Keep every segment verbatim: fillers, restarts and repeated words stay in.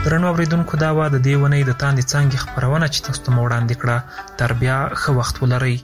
درنو اوریدونکو دا وه د دې اونۍ د تاندې څانګې خپرونه چې تاسو ته مو وړاندې کړه. تر بیا ښه وخت ولرئ.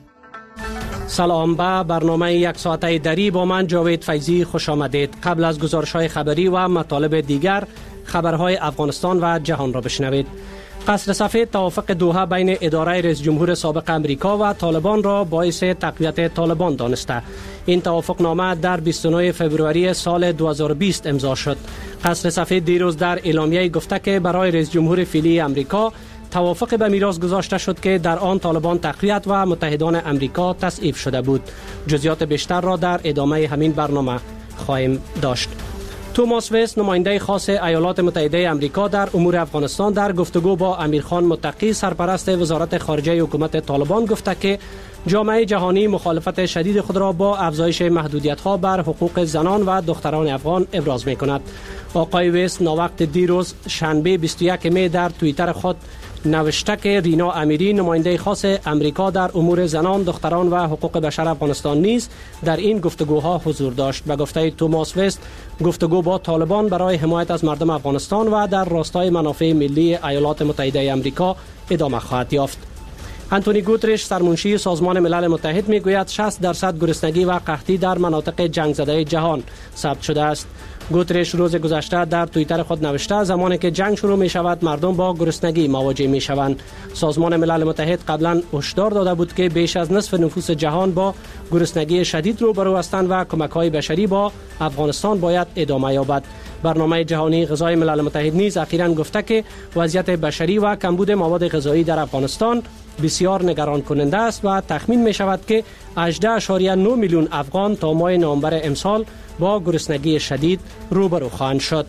سلام، به برنامه یک ساعته دری با من جاوید فیضی خوش آمدید. قبل از گزارش‌های خبری و مطالب دیگر خبرهای افغانستان و جهان را بشنوید. قصر سفید توافق دوحه بین اداره رئیس جمهور سابق امریکا و طالبان را باعث تقویت طالبان دانسته. این توافق نامه در بیست و نه فوریه سال دو هزار و بیست امضا شد. قصر سفید دیروز در اعلامیه گفته که برای رئیس جمهور فعلی امریکا توافق به میراث گذاشته شد که در آن طالبان تقویت و متحدان امریکا تصویب شده بود. جزئیات بیشتر را در ادامه همین برنامه خواهیم داشت. توماس وست، نماینده خاص ایالات متحده امریکا در امور افغانستان، در گفتگو با امیرخان متقی سرپرست وزارت خارجه حکومت طالبان گفته که جامعه جهانی مخالفت شدید خود را با افزایش محدودیت‌ها بر حقوق زنان و دختران افغان ابراز می‌کند. آقای وست ناوقت دیروز شنبه بیست و یک می در توییتر خود نوشته که رینا امیری، نماینده خاص امریکا در امور زنان، دختران و حقوق بشر افغانستان نیز در این گفتگوها حضور داشت. به گفته توماس وست، گفتگو با طالبان برای حمایت از مردم افغانستان و در راستای منافع ملی ایالات متحده امریکا ادامه خواهد یافت. انتونی گوترش، سرمنشی سازمان ملل متحد، میگوید شصت درصد گرسنگی و قحطی در مناطق جنگ زده جهان ثبت شده است. گوترش روز گذشته در توییتر خود نوشته زمانی که جنگ شروع می شود مردم با گرسنگی مواجه می شوند. سازمان ملل متحد قبلا هشدار داده بود که بیش از نصف نفوس جهان با گرسنگی شدید روبرو هستند و کمک‌های بشری با افغانستان باید ادامه یابد. برنامه جهانی غذای ملل متحد نیز اخیراً گفته که وضعیت بشری و کمبود مواد غذایی در افغانستان بسیار نگران کننده است و تخمین می شود که هجده اشاریه نه میلیون افغان تا ماه نوامبر امسال با گرسنگی شدید روبرو خواهند شد.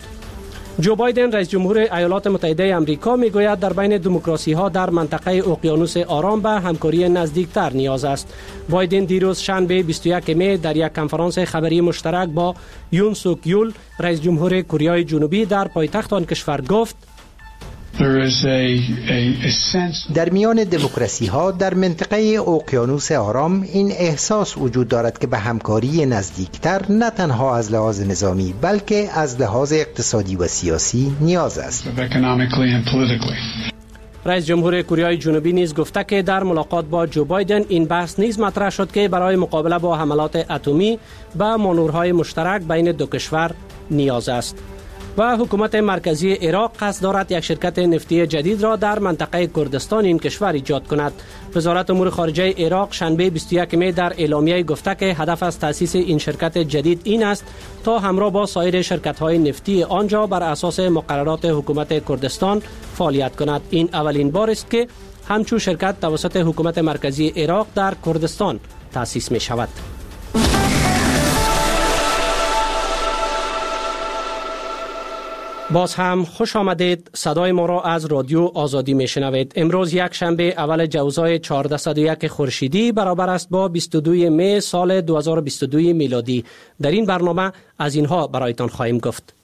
جو بایدن، رئیس جمهور ایالات متحده امریکا، میگوید در بین دموکراسی ها در منطقه اقیانوس آرام به همکاری نزدیکتر نیاز است. بایدن دیروز شنبه بیست و یک می در یک کنفرانس خبری مشترک با یون سوک یول، رئیس جمهور کره جنوبی، در پایتخت آن کشور گفت در میان دموکراسی ها در منطقه اقیانوس آرام این احساس وجود دارد که به همکاری نزدیکتر نه تنها از لحاظ نظامی بلکه از لحاظ اقتصادی و سیاسی نیاز است. رئیس جمهور کره جنوبی نیز گفته که در ملاقات با جو بایدن این بحث نیز مطرح شد که برای مقابله با حملات اتمی به مانورهای مشترک بین دو کشور نیاز است. و حکومت مرکزی عراق قصد دارد یک شرکت نفتی جدید را در منطقه کردستان این کشور ایجاد کند. وزارت امور خارجه عراق شنبه بیست و یک می در اعلامیه گفته که هدف از تأسیس این شرکت جدید این است تا همراه با سایر شرکت‌های نفتی آنجا بر اساس مقررات حکومت کردستان فعالیت کند. این اولین بار است که همچون شرکت توسط حکومت مرکزی عراق در کردستان تأسیس می شود. باز هم خوش آمدید. صدای ما را از رادیو آزادی می شنوید. امروز یک شنبه اول جوزای چهارصد و یک خورشیدی برابر است با بیست و دو می سال دو هزار و بیست و دو میلادی. در این برنامه از اینها برایتان خواهیم گفت.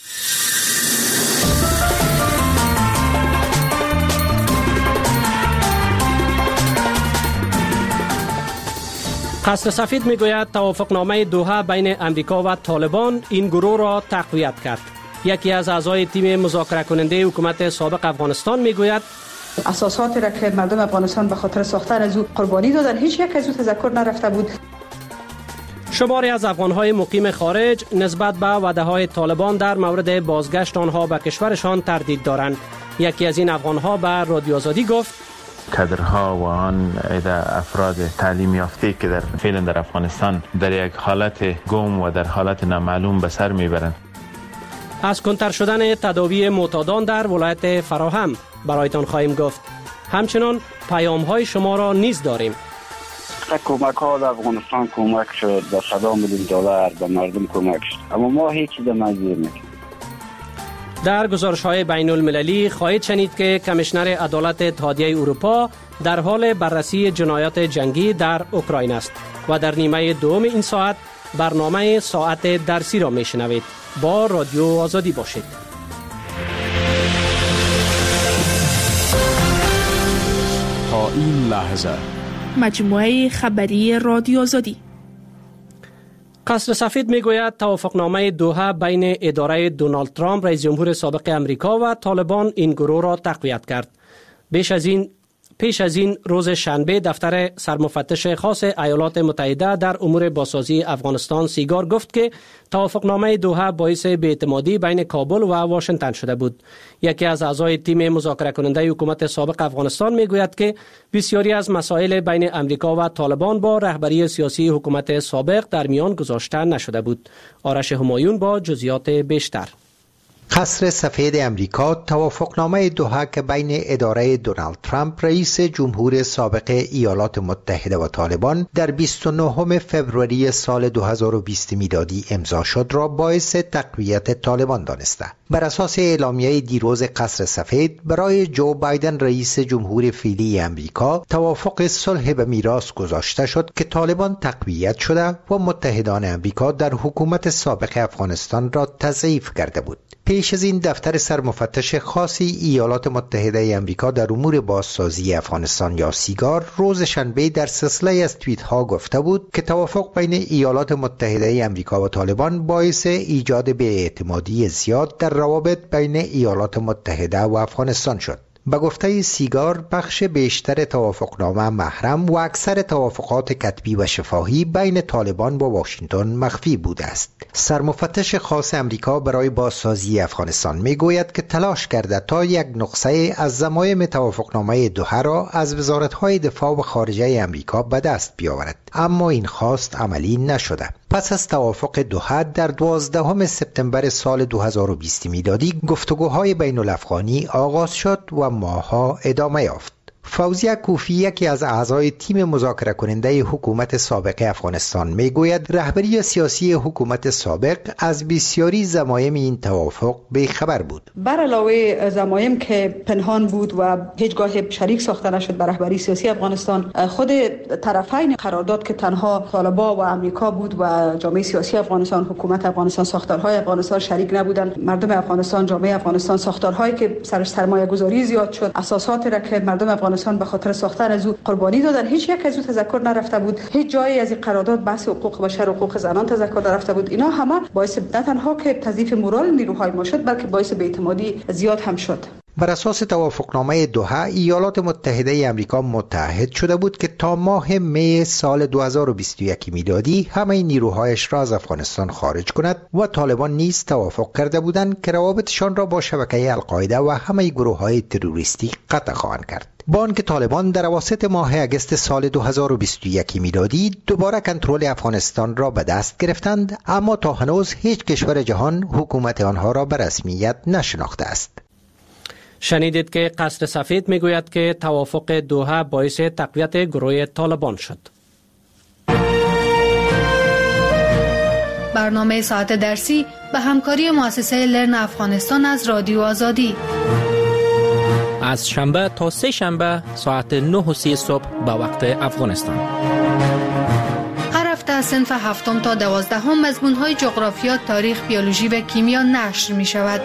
قصر سفید می گوید توافقنامه دوحه بین امریکا و طالبان این گروه را تقویت کرد. یکی از اعضای تیم مذاکره کننده حکومت سابق افغانستان میگوید اساساتی را که مردم افغانستان به خاطر ساختن از او قربانی دادن هیچ یک از او تذکر نرفته بود. شماری از افغانهای مقیم خارج نسبت به وعده‌های طالبان در مورد بازگشت آنها به کشورشان تردید دارند. یکی از این افغانها به رادیو آزادی گفت کادرها و آن افراد تعلیم یافته که در فعلا در افغانستان در یک حالت گم و در حالت نامعلوم به سر میبرند. از کنتر شدن تداوی معتادان در ولایت فراهم برایتان خواهیم گفت. همچنان پیام های شما را نیز داریم. کمک ها در افغانستان کمک شد، به صد میلیون دلار به مردم کمک شد، اما ما هیچی در منظور نکنیم. در گزارش های بین المللی خواهید شنید که کمیشنر عدالت اتحادیه اروپا در حال بررسی جنایات جنگی در اوکراین است. و در نیمه دوم این ساعت برنامه ساعت درسی را میشنوید. با رادیو آزادی باشید. تا این لحظه مجموعه خبری رادیو آزادی. قصر سفید میگوید توافقنامه دوحه بین اداره دونالد ترامپ رئیس جمهور سابق امریکا و طالبان این گروه را تقویت کرد. بیش از این پیش از این روز شنبه دفتر سرمفتش خاص ایالات متحده در امور بازسازی افغانستان سیگار گفت که توافقنامه دوحه باعث بی‌اعتمادی بین کابل و واشنگتن شده بود. یکی از اعضای تیم مذاکره کننده حکومت سابق افغانستان میگوید که بسیاری از مسائل بین امریکا و طالبان با رهبری سیاسی حکومت سابق در میان گذاشته نشده بود. آرش همایون با جزئیات بیشتر. قصر سفید امریکا توافقنامه دوحه که بین اداره دونالد ترامپ رئیس جمهور سابق ایالات متحده و طالبان در بیست و نهم فوریه سال دو هزار و بیست میلادی امضا شد را باعث تقویت طالبان دانسته. بر اساس اعلامیه دیروز قصر سفید برای جو بایدن رئیس جمهور فعلی امریکا توافق صلح به میراث گذاشته شد که طالبان تقویت شده و متحدان امریکا در حکومت سابق افغانستان را تضعیف کرده بود. پیش از این دفتر سرمفتش خاصی ایالات متحده امریکا در امور بازسازی افغانستان یا سیگار روز شنبه در سلسله از توییت ها گفته بود که توافق بین ایالات متحده امریکا و طالبان باعث ایجاد بی‌اعتمادی زیاد در روابط بین ایالات متحده و افغانستان شد. به گفته سیگار بخش بیشتر توافقنامه محرم و اکثر توافقات کتبی و شفاهی بین طالبان با واشنگتن مخفی بوده است. سرمفتش خاص امریکا برای بازسازی افغانستان میگوید که تلاش کرده تا یک نسخه از ضمایم توافقنامه دوحه را از وزارت‌های دفاع و خارجه امریکا به دست بیاورد، اما این خواست عملی نشده. پس از توافق دوحه در دوازدهم سپتامبر سال دو هزار و بیست میلادی گفتگوهای بین الافغانی آغاز شد و ماه‌ها ادامه یافت. فوزیه کوفی یکی از اعضای تیم مذاکره کننده حکومت سابق افغانستان میگوید رهبری سیاسی حکومت سابق از بسیاری ضمایم این توافق بی خبر بود. بر علاوه ضمایم که پنهان بود و هیچگاه شریک ساخته نشد بر رهبری سیاسی افغانستان، خود طرفین قرارداد که تنها طالبان و امریکا بود و جامعه سیاسی افغانستان، حکومت افغانستان، ساختارهای افغانستان شریک نبودند. مردم افغانستان، جامعه افغانستان، ساختارهایی که سرش سرمایه گذاری زیاد شد، اساسات را که مردم افغانستان به خاطر ساختن از او قربانی دادن، هیچ یک از او تذکر نرفته بود. هیچ جایی از این قرارداد بحث حقوق بشر و حقوق زنان تذکر نرفته بود. اینا همه باعث نه تنها که تضعیف مورال نیروهای ما شد، بلکه باعث بی‌اعتمادی زیاد هم شد. بر اساس توافقنامه دوحه ایالات متحده امریکا متحد شده بود که تا ماه می سال دو هزار و بیست و یک میلادی همه نیروهایش را از افغانستان خارج کند و طالبان نیز توافق کرده بودند که روابطشان را با شبکه القاعده و همه گروه‌های تروریستی قطع خواهند کرد. با آنکه طالبان در اواسط ماه اگست سال دو هزار و بیست و یک میلادی دوباره کنترل افغانستان را به دست گرفتند، اما تا هنوز هیچ کشور جهان حکومت آنها را به رسمیت نشناخته است. شنیدید که قصر سفید میگوید که توافق دوحه باعث تقویت گروه طالبان شد. برنامه ساعت درسی به همکاری مؤسسه لرن افغانستان از رادیو آزادی از شنبه تا سه شنبه ساعت نه و سی صبح به وقت افغانستان. هر هفته از صنف هفتم تا دوازدهم مضمون‌های جغرافیا، تاریخ، بیولوژی و کیمیا نشر می شود.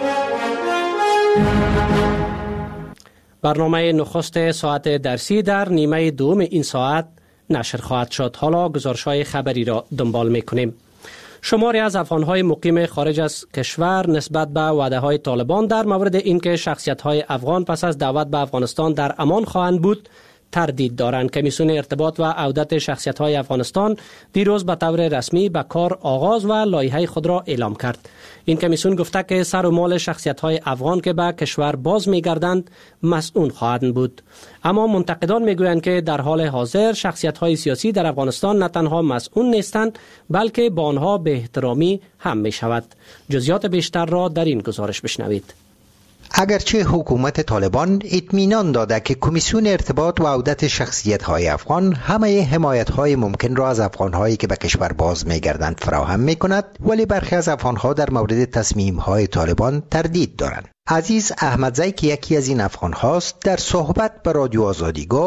برنامه نخست ساعت درسی در نیمه دوم این ساعت نشر خواهد شد. حالا گزارش‌های خبری را دنبال می‌کنیم. شماری از افغان‌های مقیم خارج از کشور نسبت به وعده‌های طالبان در مورد اینکه شخصیت‌های افغان پس از دعوت به افغانستان در امان خواهند بود تردید دارند. کمیسیون ارتباط و عودت شخصیت‌های افغانستان دیروز به طور رسمی به کار آغاز و لایحه خود را اعلام کرد. این کمیسیون گفته که سر و مال شخصیت‌های افغان که به کشور باز می‌گردند مسئول خواهند بود. اما منتقدان می‌گویند که در حال حاضر شخصیت‌های سیاسی در افغانستان نه تنها مسئول نیستند، بلکه با آنها به احترامی هم می‌شود. جزئیات بیشتر را در این گزارش بشنوید. اگرچه حکومت طالبان اطمینان داده که کمیسیون ارتباط و عودت شخصیت‌های افغان همه حمایت‌های ممکن را از افغان‌هایی که به کشور باز می‌گردند فراهم می‌کند، ولی برخی از افغان‌ها در مورد تصمیم‌های طالبان تردید دارند. عزیز احمدزی که یکی از این افغان هاست در صحبت با رادیو آزادی گفت: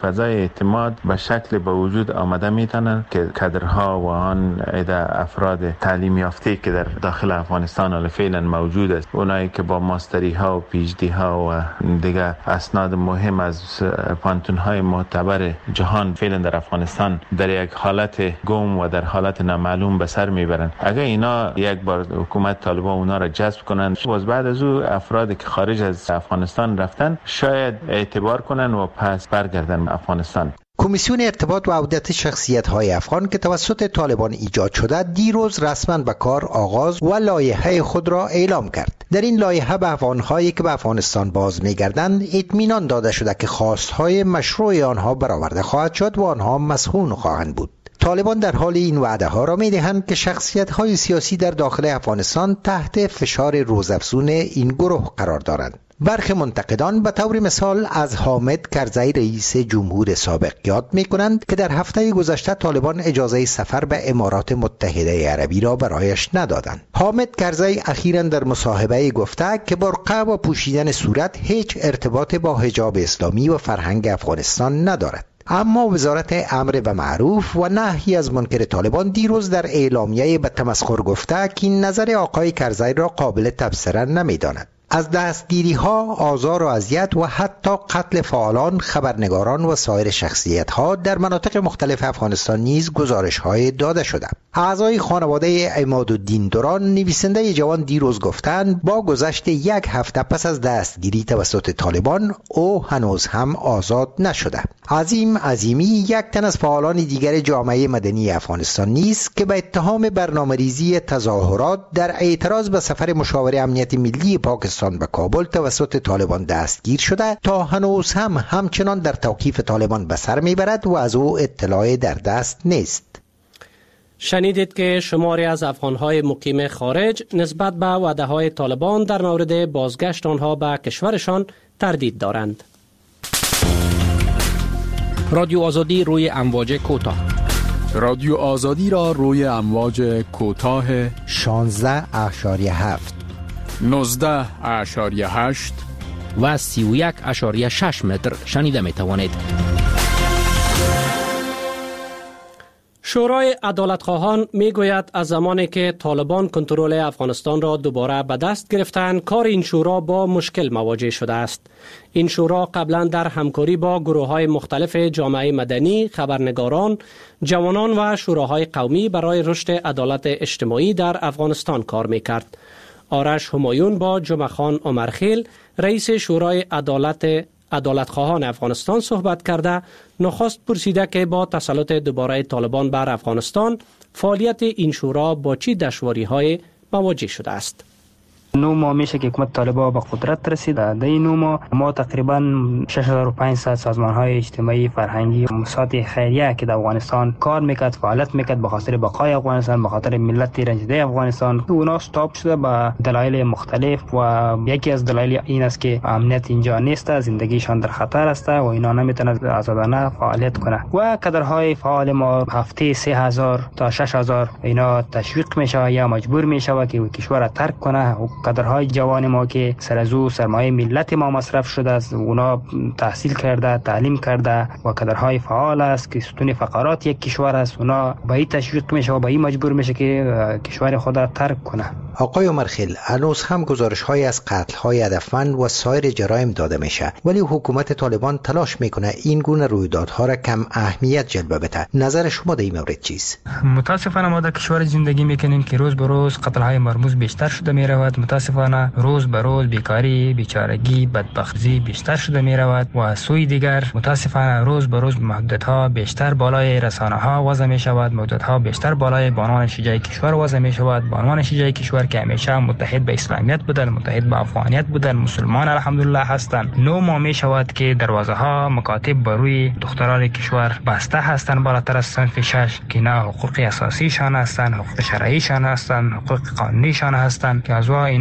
فضای اعتماد به شکل به وجود آمده میتونن که کادرها و آن افراد تعلیم یافته که در داخل افغانستان حال فعلا موجود است، اونایی که با ماستری ها و پی اچ دی ها و دیگه اسناد مهم از پانتون های معتبر جهان فعلا در افغانستان در یک حالت گم و در حالت نامعلوم به سر میبرند. اگر اینا یک بار حکومت طالبان اونا را جذب کنند، باز بعد از او افرادی که خارج از افغانستان رفتن شاید اعتبار کنند و پس برگردن به افغانستان. کمیسیون ارتباط و عودت شخصیت‌های افغان که توسط طالبان ایجاد شده دیروز رسما به کار آغاز و لایحه خود را اعلام کرد. در این لایحه به افغان‌هایی که به افغانستان باز می‌گردند اطمینان داده شده که خواست‌های مشروع آنها برآورده خواهد شد و آنها مسئول خواهند بود. طالبان در حال این وعده ها را می دهند که شخصیت های سیاسی در داخل افغانستان تحت فشار روزافزون این گروه قرار دارند. برخی منتقدان به طور مثال از حامد کرزی رئیس جمهور سابق یاد می کنند که در هفته گذشته طالبان اجازه سفر به امارات متحده عربی را برایش ندادند. حامد کرزی اخیراً در مصاحبه گفته که برقع و پوشیدن صورت هیچ ارتباط با حجاب اسلامی و فرهنگ افغانستان ندارد. اما وزارت امر به معروف و نهی از منکر طالبان دیروز در اعلامیه به تمسخر گفته که این نظر آقای کرزی را قابل تبصره نمی‌داند. از دستگیری ها، آزار و اذیت و حتی قتل فعالان، خبرنگاران و سایر شخصیت ها در مناطق مختلف افغانستان نیز گزارش های داده شده. اعضای خانواده عمادالدین دوران نویسنده جوان دیروز گفتند با گذشت یک هفته پس از دستگیری توسط طالبان او هنوز هم آزاد نشده. عظیم عظیمی یک تن از فعالان دیگر جامعه مدنی افغانستان نیست که به اتهام برنامه‌ریزی تظاهرات در اعتراض به سفر مشاور امنیت ملی پاکستان به کابل توسط طالبان دستگیر شده تا هنوز هم همچنان در توقیف طالبان به سر میبرد و از او اطلاع در دست نیست. شنیدید که شماری از افغان‌های مقیم خارج نسبت به وعده‌های طالبان در مورد بازگشت آنها به کشورشان تردید دارند. رادیو آزادی روی امواج کوتاه. رادیو آزادی را روی امواج کوتاه شانزده اشاریه هفت، نوزده اشاریه هشت و سی و یک اشاریه شش متر شنیده می توانید. شورای عدالتخواهان می گوید از زمانی که طالبان کنترل افغانستان را دوباره به دست گرفتند، کار این شورا با مشکل مواجه شده است. این شورا قبلا در همکاری با گروه‌های مختلف جامعه مدنی، خبرنگاران، جوانان و شوراهای قومی برای رشد عدالت اجتماعی در افغانستان کار می کرد. آرش همایون با جمعه خان عمرخیل رئیس شورای عدالت عدالتخواهان افغانستان صحبت کرده نخست پرسیده که با تسلط دوباره طالبان بر افغانستان فعالیت این شورا با چی دشواری‌های مواجه شده است. نو ماه میشه که حکومت طالبان به قدرت رسید. در این نو ماه ما تقریبا شش هزار و پانصد سازمان‌های اجتماعی، فرهنگی، مؤسسات خیریه که در افغانستان کار میکرد، فعالیت میکرد به خاطر بقای افغانستان، به خاطر ملت رنجیده افغانستان، اونا استاپ شده به دلایل مختلف و یکی از دلایل این است که امنیت اینجا نیست، زندگیشان در خطر است و اینا نمیتونن آزادانه فعالیت کنه. و کادرهای فعال ما هفته سه هزار تا شش هزار اینا تشویق میشه یا مجبور میشه که کشور را ترک کنه. کادرهای جوان ما که سر از او سرمایه ملت ما مصرف شده است، اونا تحصیل کرده، تعلیم کرده و کادرهای فعال است که ستون فقرات یک کشور است، اونا به این تشویق میشه و به این مجبور میشه که کشور خود را ترک کنه. آقای عمرخیل، هنوز هم گزارش‌های از قتل‌های هدفمند و سایر جرایم داده میشه، ولی حکومت طالبان تلاش میکنه این گونه رویدادها را کم اهمیت جلوه بده. نظر شما در این مورد چیست؟ متاسفانه ما در کشور زندگی میکنیم که روز به روز قتل‌های مرموز بیشتر شده میرود. متاسفانه روز به روز بیکاری، بیچارگی، بدبختی بیشتر شده میرود و سوی دیگر متاسفانه روز به روز محدودیت‌ها بیشتر بالای رسانه‌ها وضع میشود، محدودیت‌ها بیشتر بالای بانوان شجاع کشور وضع میشود. بانوان شجاع کشور که همیشه متحد به اسلامیت بودن، متحد به افغانیت بودن، مسلمان الحمدلله هستند، نو ما می شود که دروازه ها مکاتب بر روی دختران کشور بسته هستند بالاتر از صنف شش که نه حقوق اساسی شان هستند، حقوق شرعی شان هستند، حقوق قانونی شان هستند که از وا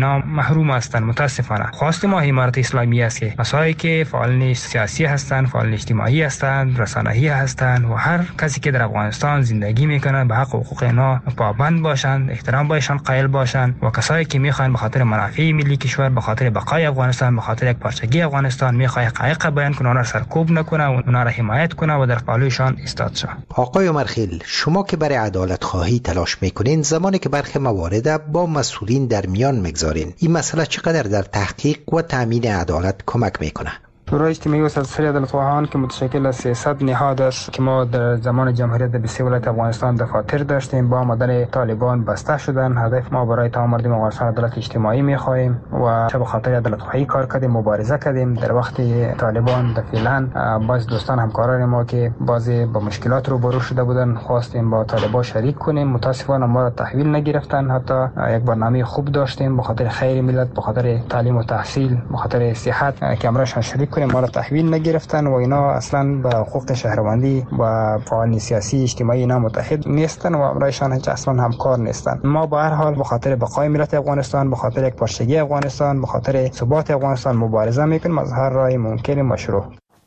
اینا محروم هستند. متاسفانه خواست ما امارت اسلامی است که کسایی که فعالان سیاسی هستند، فعالان اجتماعی هستند، رسانه‌ای هستند و هر کسی که در افغانستان زندگی میکنه به حق و حقوق اینا پابند باشند، احترام بایشان قائل باشند و کسایی که میخواین به خاطر منافع ملی کشور، به خاطر بقای افغانستان، به خاطر یک پارچگی افغانستان میخواد حقایق بیان کنه، اونا را سرکوب نکنه و اونا را حمایت کنه و در پالویشان ایستاد شه. آقای عمرخیل، شما که برای عدالت خواهی تلاش میکنین، زمانی که برخی موارد با مسئولین در میان میگذارین، این مسئله چقدر در تحقیق و تامین عدالت کمک میکنه؟ شورای اجتماعی و سلسله عدالت خواهان که متشکل از سیصد نهاد است که ما در زمان جمهوریت بیست ولایت افغانستان دفاتر داشتیم، با آمدن طالبان بسته شدن. هدف ما برای تمام مردم افغانستان عدالت اجتماعی می‌خواهیم و چه به خاطر عدالت خواهی کار کردیم، مبارزه کردیم. در وقت طالبان در فعلا باز دوستان همکاران ما که باز با مشکلات روبرو شده بودن خواستیم با طالبان شریک کنیم. متاسفانه ما را تحویل نگرفتن. حتی یک برنامه خوب داشتیم به خاطر خیر ملت، به خاطر تعلیم و تحصیل، به خاطر صحت که امرشان شریک کنیم، ما را تحویل نگرفتن و اینا اصلا با حقوق شهروندی و فعالان سیاسی اجتماعی اینا متحد نیستن و امرایشان هیچ اصلا همکار نیستن. ما با هر حال به خاطر بقای ملت افغانستان، به خاطر یک پارچگی افغانستان، به خاطر ثبات افغانستان مبارزه میکنیم از هر راه ممکن مشروع.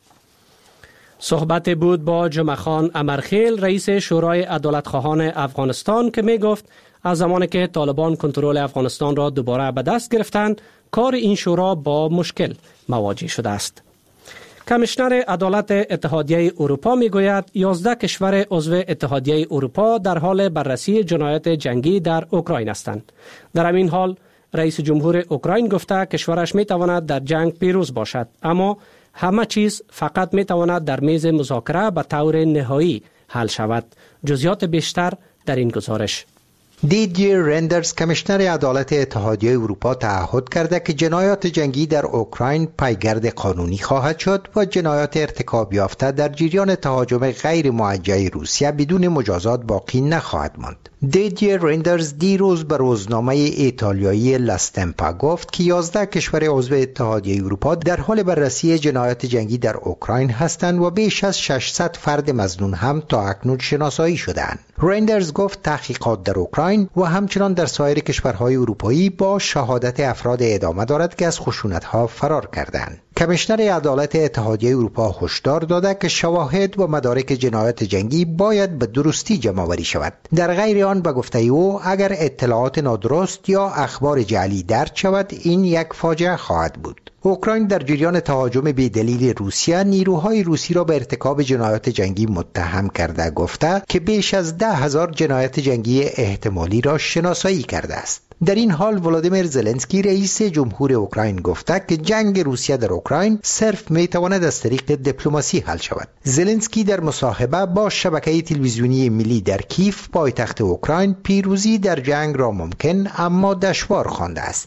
صحبت بود با جمعه خان عمرخیل، رئیس شورای عدالت خواهان افغانستان، که می گفت از زمانی که طالبان کنترل افغانستان را دوباره به دست گرفتند، کار این شورا با مشکل مواجه شده است. کمیشنر عدالت اتحادیه اروپا میگوید یازده کشور عضو اتحادیه اروپا در حال بررسی جنایات جنگی در اوکراین هستند. در همین حال رئیس جمهور اوکراین گفته کشورش میتواند در جنگ پیروز باشد، اما همه چیز فقط میتواند در میز مذاکره به طور نهایی حل شود. جزئیات بیشتر در این گزارش. دیدیر رندرز، کمیشنر عدالت اتحادیه اروپا، تعهد کرده که جنایات جنگی در اوکراین پایگرد قانونی خواهد شد و جنایات ارتکاب یافته در جریان تهاجم غیر موجه روسیه بدون مجازات باقی نخواهد ماند. دیدیر رندرز دیروز به روزنامه ایتالیایی لاستمپا گفت که یازده کشور عضو اتحادیه اروپا در حال بررسی جنایات جنگی در اوکراین هستند و بیش از ششصد فرد مظنون هم تا اکنون شناسایی شده‌اند. رندرز گفت تحقیقات در اوکراین و همچنان در سایر کشورهای اروپایی با شهادت افراد ادامه دارد که از خشونت‌ها فرار کردند. کمیشنر عدالت اتحادیه اروپا هشدار داده که شواهد و مدارک جنایات جنگی باید به درستی جمع‌آوری شود. در غیر آن به گفته او اگر اطلاعات نادرست یا اخبار جعلی درج شود، این یک فاجعه خواهد بود. اوکراین در جریان تهاجم بی‌دلیل روسیه نیروهای روسی را به ارتکاب جنایات جنگی متهم کرده گفته که بیش از ده هزار جنایت جنگی احتمالی را شناسایی کرده است. در این حال ولادیمیر زلنسکی رئیس جمهور اوکراین گفته که جنگ روسیه در اوکراین صرف میتواند از طریق دیپلماسی حل شود. زلنسکی در مصاحبه با شبکه تلویزیونی ملی در کیف پایتخت اوکراین پیروزی در جنگ را ممکن اما دشوار خوانده است.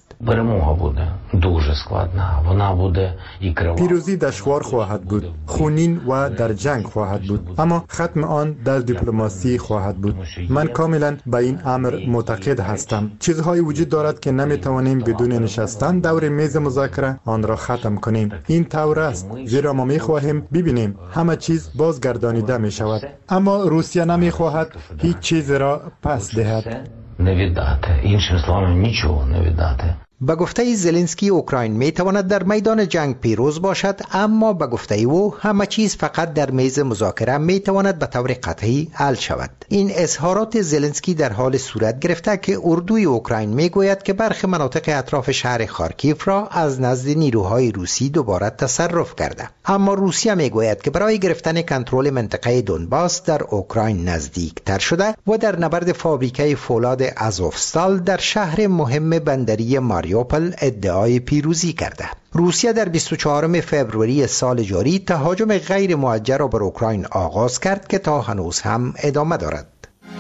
پیروزی دشوار خواهد بود، خونین و در جنگ خواهد بود، اما ختم آن در دیپلماسی خواهد بود. من کاملا به این امر معتقد هستم. چیزهایی وجود دارد که نمیتوانیم بدون نشستن دور میز مذاکره آن را ختم کنیم. این طور است، زیرا ما میخواهیم ببینیم همه چیز بازگردانیده می شود، اما روسیه نمیخواهد هیچ چیز را پس دهد. نویداته، іншими словами нічого не віддати. به گفته زلنسکی اوکراین می تواند در میدان جنگ پیروز باشد، اما به گفته او همه چیز فقط در میز مذاکره می تواند به طور قطعی حل شود. این اظهارات زلنسکی در حال صورت گرفته که اردوی اوکراین می گوید که برخی مناطق اطراف شهر خارکیف را از نزد نیروهای روسی دوباره تصرف کرده، اما روسیه می گوید که برای گرفتن کنترل منطقه دونباس در اوکراین نزدیک تر شده و در نبرد فابریکه فولاد ازوفستال در شهر مهم بندری ماریوپل ادعای پیروزی کرده. روسیه در بیست و چهارم فوریه سال جاری تهاجم غیر موجه را بر اوکراین آغاز کرد که تا هنوز هم ادامه دارد.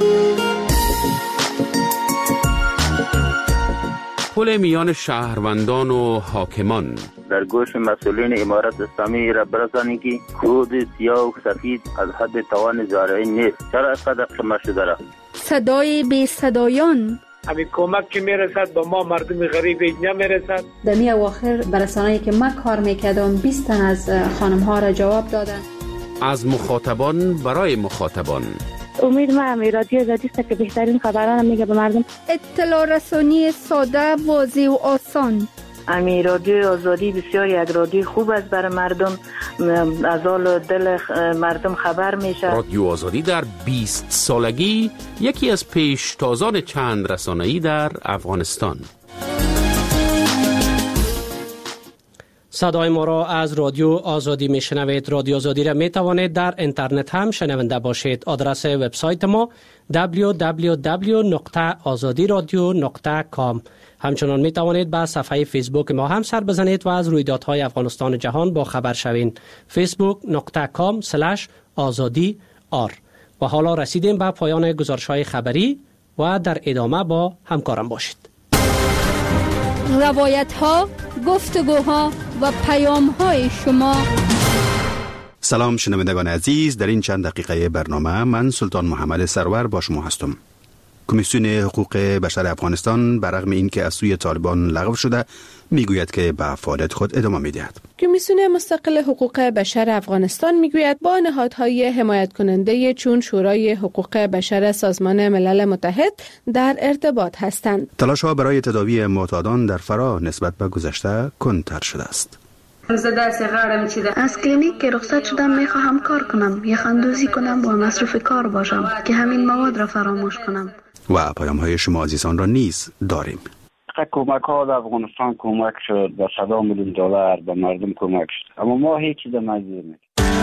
پل میان شهروندان و حاکمان در گوش مسئولین امارت اسلامی را برسانید که کود سیاه و سفید از حد توان زارعین نیست. چرا اینقدر قمه شده را؟ صدای بی صدایان همین کمک که میرسد با ما مردم غریب اینجا میرسد. در می اواخر برسانه‌ای که من کار میکردم بیست تن از خانم ها را جواب دادن. از مخاطبان برای مخاطبان امید ما هم رادیو آزادی است که بهترین خبران میگه به مردم. اطلاع رسانی ساده، واضح و آسان. امی رادیو آزادی بسیار یک رادیو خوب است برای مردم، از حال دل مردم خبر میشه. رادیو آزادی در بیست سالگی یکی از پیشتازان چند رسانه‌ای در افغانستان. صدای ما را از رادیو آزادی می شنوید. رادیو آزادی را می توانید در اینترنت هم شنونده باشید. آدرس وبسایت ما دبلیو دبلیو دبلیو دات آزادی رادیو دات کام. همچنان می توانید به صفحه فیسبوک ما هم سر بزنید و از رویدادهای افغانستان و جهان با خبر شوید. فیسبوک دات کام اسلش آزادی آر. و حالا رسیدیم به پایان گزارش‌های خبری و در ادامه با همکارم باشید. روایت ها، گفتگوها و پیام های شما. سلام شنوندگان عزیز، در این چند دقیقه برنامه من سلطان محمد سرور با شما هستم. کمیسیون حقوق بشر افغانستان برغم اینکه از سوی طالبان لغو شده میگوید که به فعالیت خود ادامه میدهد. کمیسیون مستقل حقوق بشر افغانستان میگوید با نهادهای حمایت کننده چون شورای حقوق بشر سازمان ملل متحد در ارتباط هستند. تلاش‌ها برای تداوی معتادان در فرا نسبت به گذشته کندتر شده است. از کلینیک که رخصت شدم میخواهم کار کنم، یخندوزی کنم و مصروف کار باشم که همین مواد را فراموش کنم. و پیام های شما عزیزان را نیز داریم. کمک ها در افغانستان کمک شد، به صد میلیون دلار به مردم کمک شد، اما ما هیچ چیز نمی‌دونیم.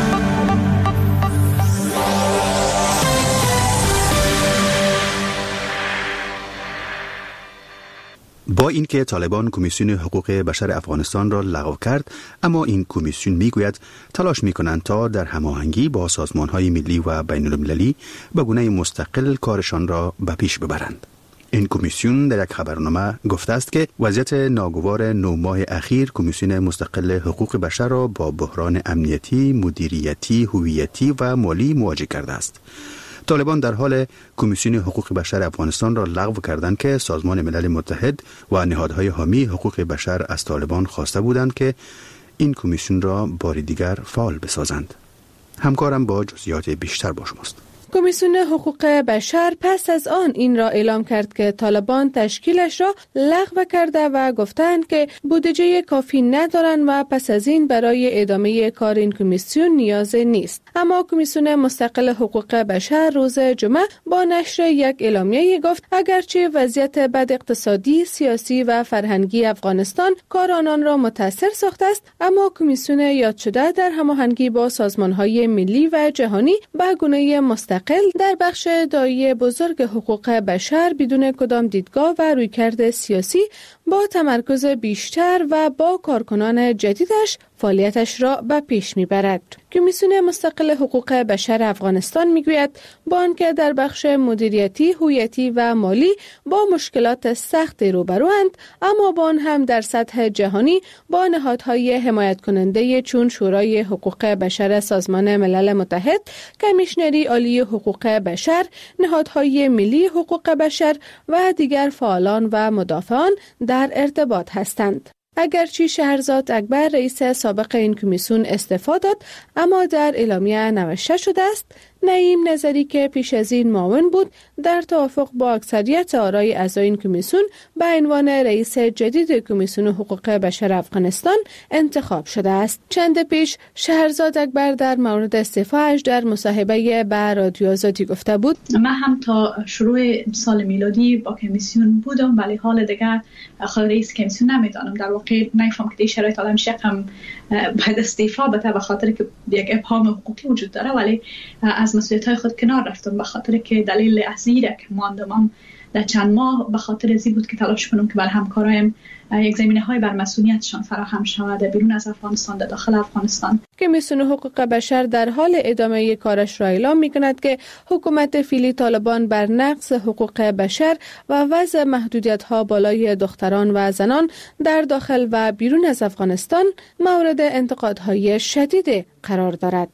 با اینکه طالبان کمیسیون حقوق بشر افغانستان را لغو کرد، اما این کمیسیون میگوید تلاش میکنند تا در هماهنگی با سازمان‌های ملی و بین المللی به گونه مستقل کارشان را به پیش ببرند. این کمیسیون در یک خبرنامه گفته است که وضعیت ناگوار نه ماه اخیر کمیسیون مستقل حقوق بشر را با بحران امنیتی، مدیریتی، هویتی و مالی مواجه کرده است. طالبان در حال کمیسیون حقوق بشر افغانستان را لغو کردند که سازمان ملل متحد و نهادهای حامی حقوق بشر از طالبان خواسته بودند که این کمیسیون را بار دیگر فعال بسازند. همکارم با جزئیات بیشتر با شماست. کمیسیون حقوق بشر پس از آن این را اعلام کرد که طالبان تشکیلش را لغو کرده و گفتند که بودجه کافی ندارند و پس از این برای ادامه کار این کمیسیون نیاز نیست. اما کمیسیون مستقل حقوق بشر روز جمعه با نشر یک اعلامیه گفت اگرچه وضعیت بد اقتصادی، سیاسی و فرهنگی افغانستان کار آنان را متاثر ساخته است، اما کمیسیون یاد شده در هماهنگی با سازمان‌های ملی و جهانی به گونه مستقل در بخش دایی بزرگ حقوق بشر بدون کدام دیدگاه و رویکرد سیاسی با تمرکز بیشتر و با کارکنان جدیدش فعالیتش را به پیش میبرد. کمیسیون مستقل حقوق بشر افغانستان میگوید با آنکه در بخش مدیریتی، هویتی و مالی با مشکلات سخت روبروند، اما با آن هم در سطح جهانی با نهادهای حمایت کننده چون شورای حقوق بشر سازمان ملل متحد، کمیشنری عالی حقوق بشر، نهادهای ملی حقوق بشر و دیگر فعالان و مدافعان در ارتباط هستند. اگرچه شهرزاد اکبر رئیس سابق این کمیسیون استعفا داد، اما در اعلامیه نوشته شده است نعیم نظری که پیش از این معاون بود در توافق با اکثریت آرای اعضای این کمیسیون به عنوان رئیس جدید کمیسیون حقوق بشر افغانستان انتخاب شده است. چند پیش شهرزاد اکبر در مورد استعفاش در مصاحبه با رادیو آزادی گفته بود من هم تا شروع سال میلادی با کمیسیون بودم، ولی حال دیگر خود رئیس کمیسیون نمیدانم. در واقع نمیفهم که این شرایط آدم شقم باید استعفا بده به خاطر که یک ابهام حقوقی وجود داره، ولی از مسئولیت‌های خود کنار رفتم به خاطر که دلیل اصلی که ماندم در چند ماه به خاطر ازی بود که تلاش کنم که بر همکارایم یک زمینه‌های بر مسئولیتشان فراهم شود بیرون از افغانستان در داخل افغانستان. کمیسیون حقوق بشر در حال ادامه کارش را اعلام می‌کند که حکومت فعلی طالبان بر نقض حقوق بشر و وضع محدودیت‌ها بالای دختران و زنان در داخل و بیرون از افغانستان مورد انتقادهای شدید قرار دارد.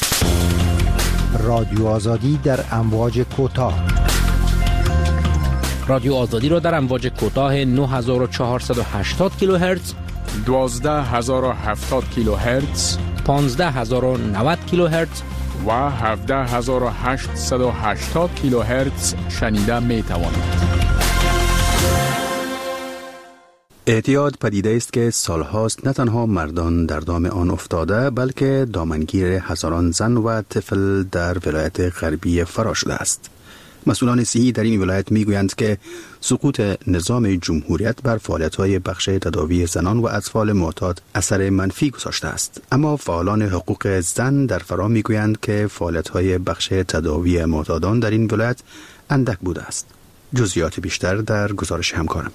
رادیو آزادی در امواج کوتاه. رادیو آزادی را در امواج کوتاه نه هزار و چهارصد و هشتاد کیلوهرتز، دوازده هزار و هفتاد کیلوهرتز، پانزده هزار و نود کیلوهرتز و هفده هزار و هشتصد و هشتاد کیلوهرتز شنیده می توانید. اعتیاد پدیده است که سالهاست نه تنها مردان در دام آن افتاده بلکه دامنگیر هزاران زن و طفل در ولایت غربی فرا شده است. مسئولان صحی در این ولایت میگویند که سقوط نظام جمهوریت بر فعالیت‌های بخش تداوی زنان و اطفال معتاد اثر منفی گذاشته است، اما فعالان حقوق زن در فرا میگویند که فعالیت‌های بخش تداوی معتادان در این ولایت اندک بوده است. جزئیات بیشتر در گزارش همکارم.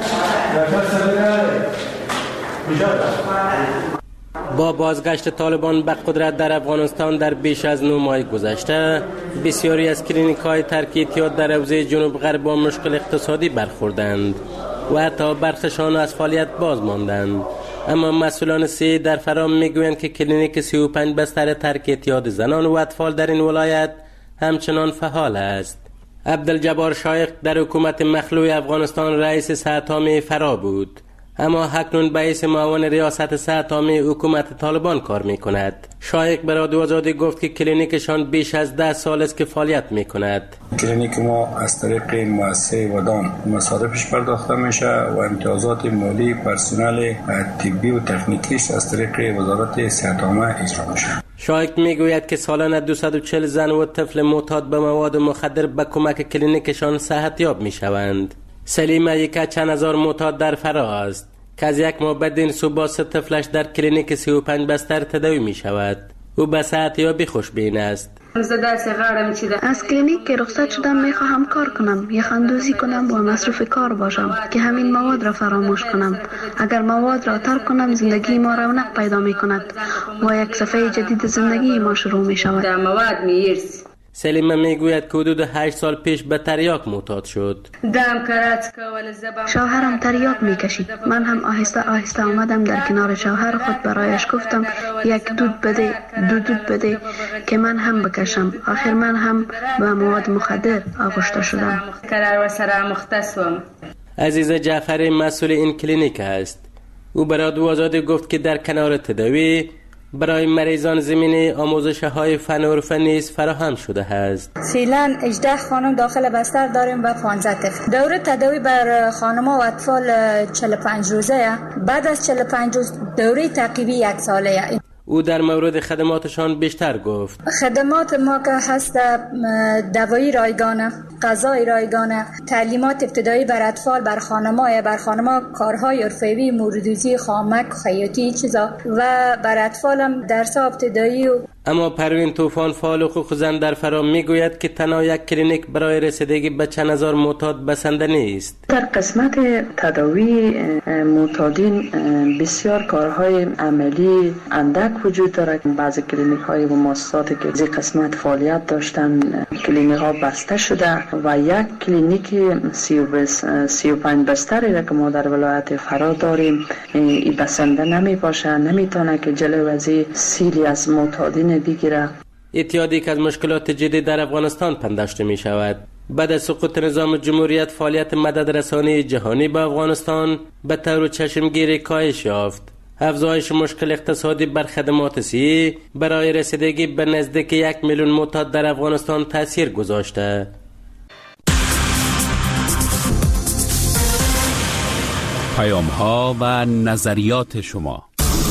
با بازگشت طالبان به قدرت در افغانستان در بیش از نه ماه گذشته، بسیاری از کلینیک‌های ترک اعتیاد در حوزه جنوب غرب با مشکل اقتصادی برخوردند و حتی برخشان از فعالیت باز ماندند. اما مسئولان صحی در فرام میگویند که کلینیک سی و پنج بستر ترک اعتیاد زنان و اطفال در این ولایت همچنان فعال است. عبدالجبار شایق در حکومت مخلوع افغانستان رئیس صحت عامه فرا بود، اما اکنون به حیث معاون ریاست صحت عامه حکومت طالبان کار می کند. شایق به رادیو آزادی گفت که کلینیکشان بیش از ده سال است که فعالیت می کند. کلینیک ما از طریق مؤسسه ودان مصارفش پرداخته میشه و امتیازات مالی پرسنل طبی و تکنیکیش از طریق وزارت صحت عامه اجرا میشه. شایق میگوید که سالانه دویست و چهل زن و طفل معتاد به مواد مخدر به کمک کلینیکشان صحتیاب میشوند. سلیمه یک از چند هزار معتاد در فرا است که از یک ماه بعد این صبح سه طفلش در کلینیک سی و پنج بستر تداوی می شود. او به صحتیابی خوشبین است. از کلینیک که رخصت شدم میخواهم کار کنم، یخندوزی کنم و مصروف کار باشم که همین مواد را فراموش کنم. اگر مواد را ترک کنم زندگی ما رونق پیدا می کند و یک صفحه جدید زندگی ما شروع می شود. سلیمه میگوید که حدود هشت سال پیش به تریاک معتاد شد. شوهرم تریاک میکشید. من هم آهسته آهسته آمدم در کنار شوهر خود، برایش گفتم یک دود بده دو دود بده که من هم بکشم. آخر من هم به مواد مخدر آغشته شدم. عزیز جعفری مسئول این کلینیک است. او به رادیو آزادی گفت که در کنار تداوی برای مریضان زمینه آموزش های فن و حرفه نیز فراهم شده است. فعلا هجده خانم داخل بستر داریم و پانزده طفل. دوره تداوی بر خانم‌ها و اطفال چهل و پنج روزه، بعد از چهل و پنج روز دوره تعقیبی یک ساله. او در مورد خدماتشان بیشتر گفت. خدمات ما که هست دوایی رایگانه، غذای رایگانه، تعلیمات ابتدایی بر اطفال، بر خانم‌ها، بر خانم‌ها کارهای حرفه‌ای، موردوزی، خامک، خیاطی چیزا و بر اطفال هم درس ابتدایی. و اما پروین طوفان فعال حقوق زن در فرام میگوید که تنها یک کلینیک برای رسیدگی به چند هزار معتاد بسنده نیست. در قسمت تداوی معتادین بسیار کارهای عملی اندک وجود دارد. بعضی کلینیک های و مؤسساتی که از قسمت فعالیت داشتن کلینیک ها بسته شده و یک کلینیک سی و پنج بستری را که ما در ولایت فرا داریم ای بسنده نمی باشه، نمیتونه که جلوی وضعی سیری از معتادین بگیره. اعتیادی که از مشکلات جدی در افغانستان پنداشته می شود. بعد از سقوط نظام جمهوریت فعالیت مدد رسانی جهانی به افغانستان به طور چشمگیری کاهش یافت. افزایش مشکل اقتصادی بر خدمات صحی برای رسیدگی به نزدیک یک میلیون معتاد در افغانستان تاثیر گذاشته. پیام ها و نظریات شما.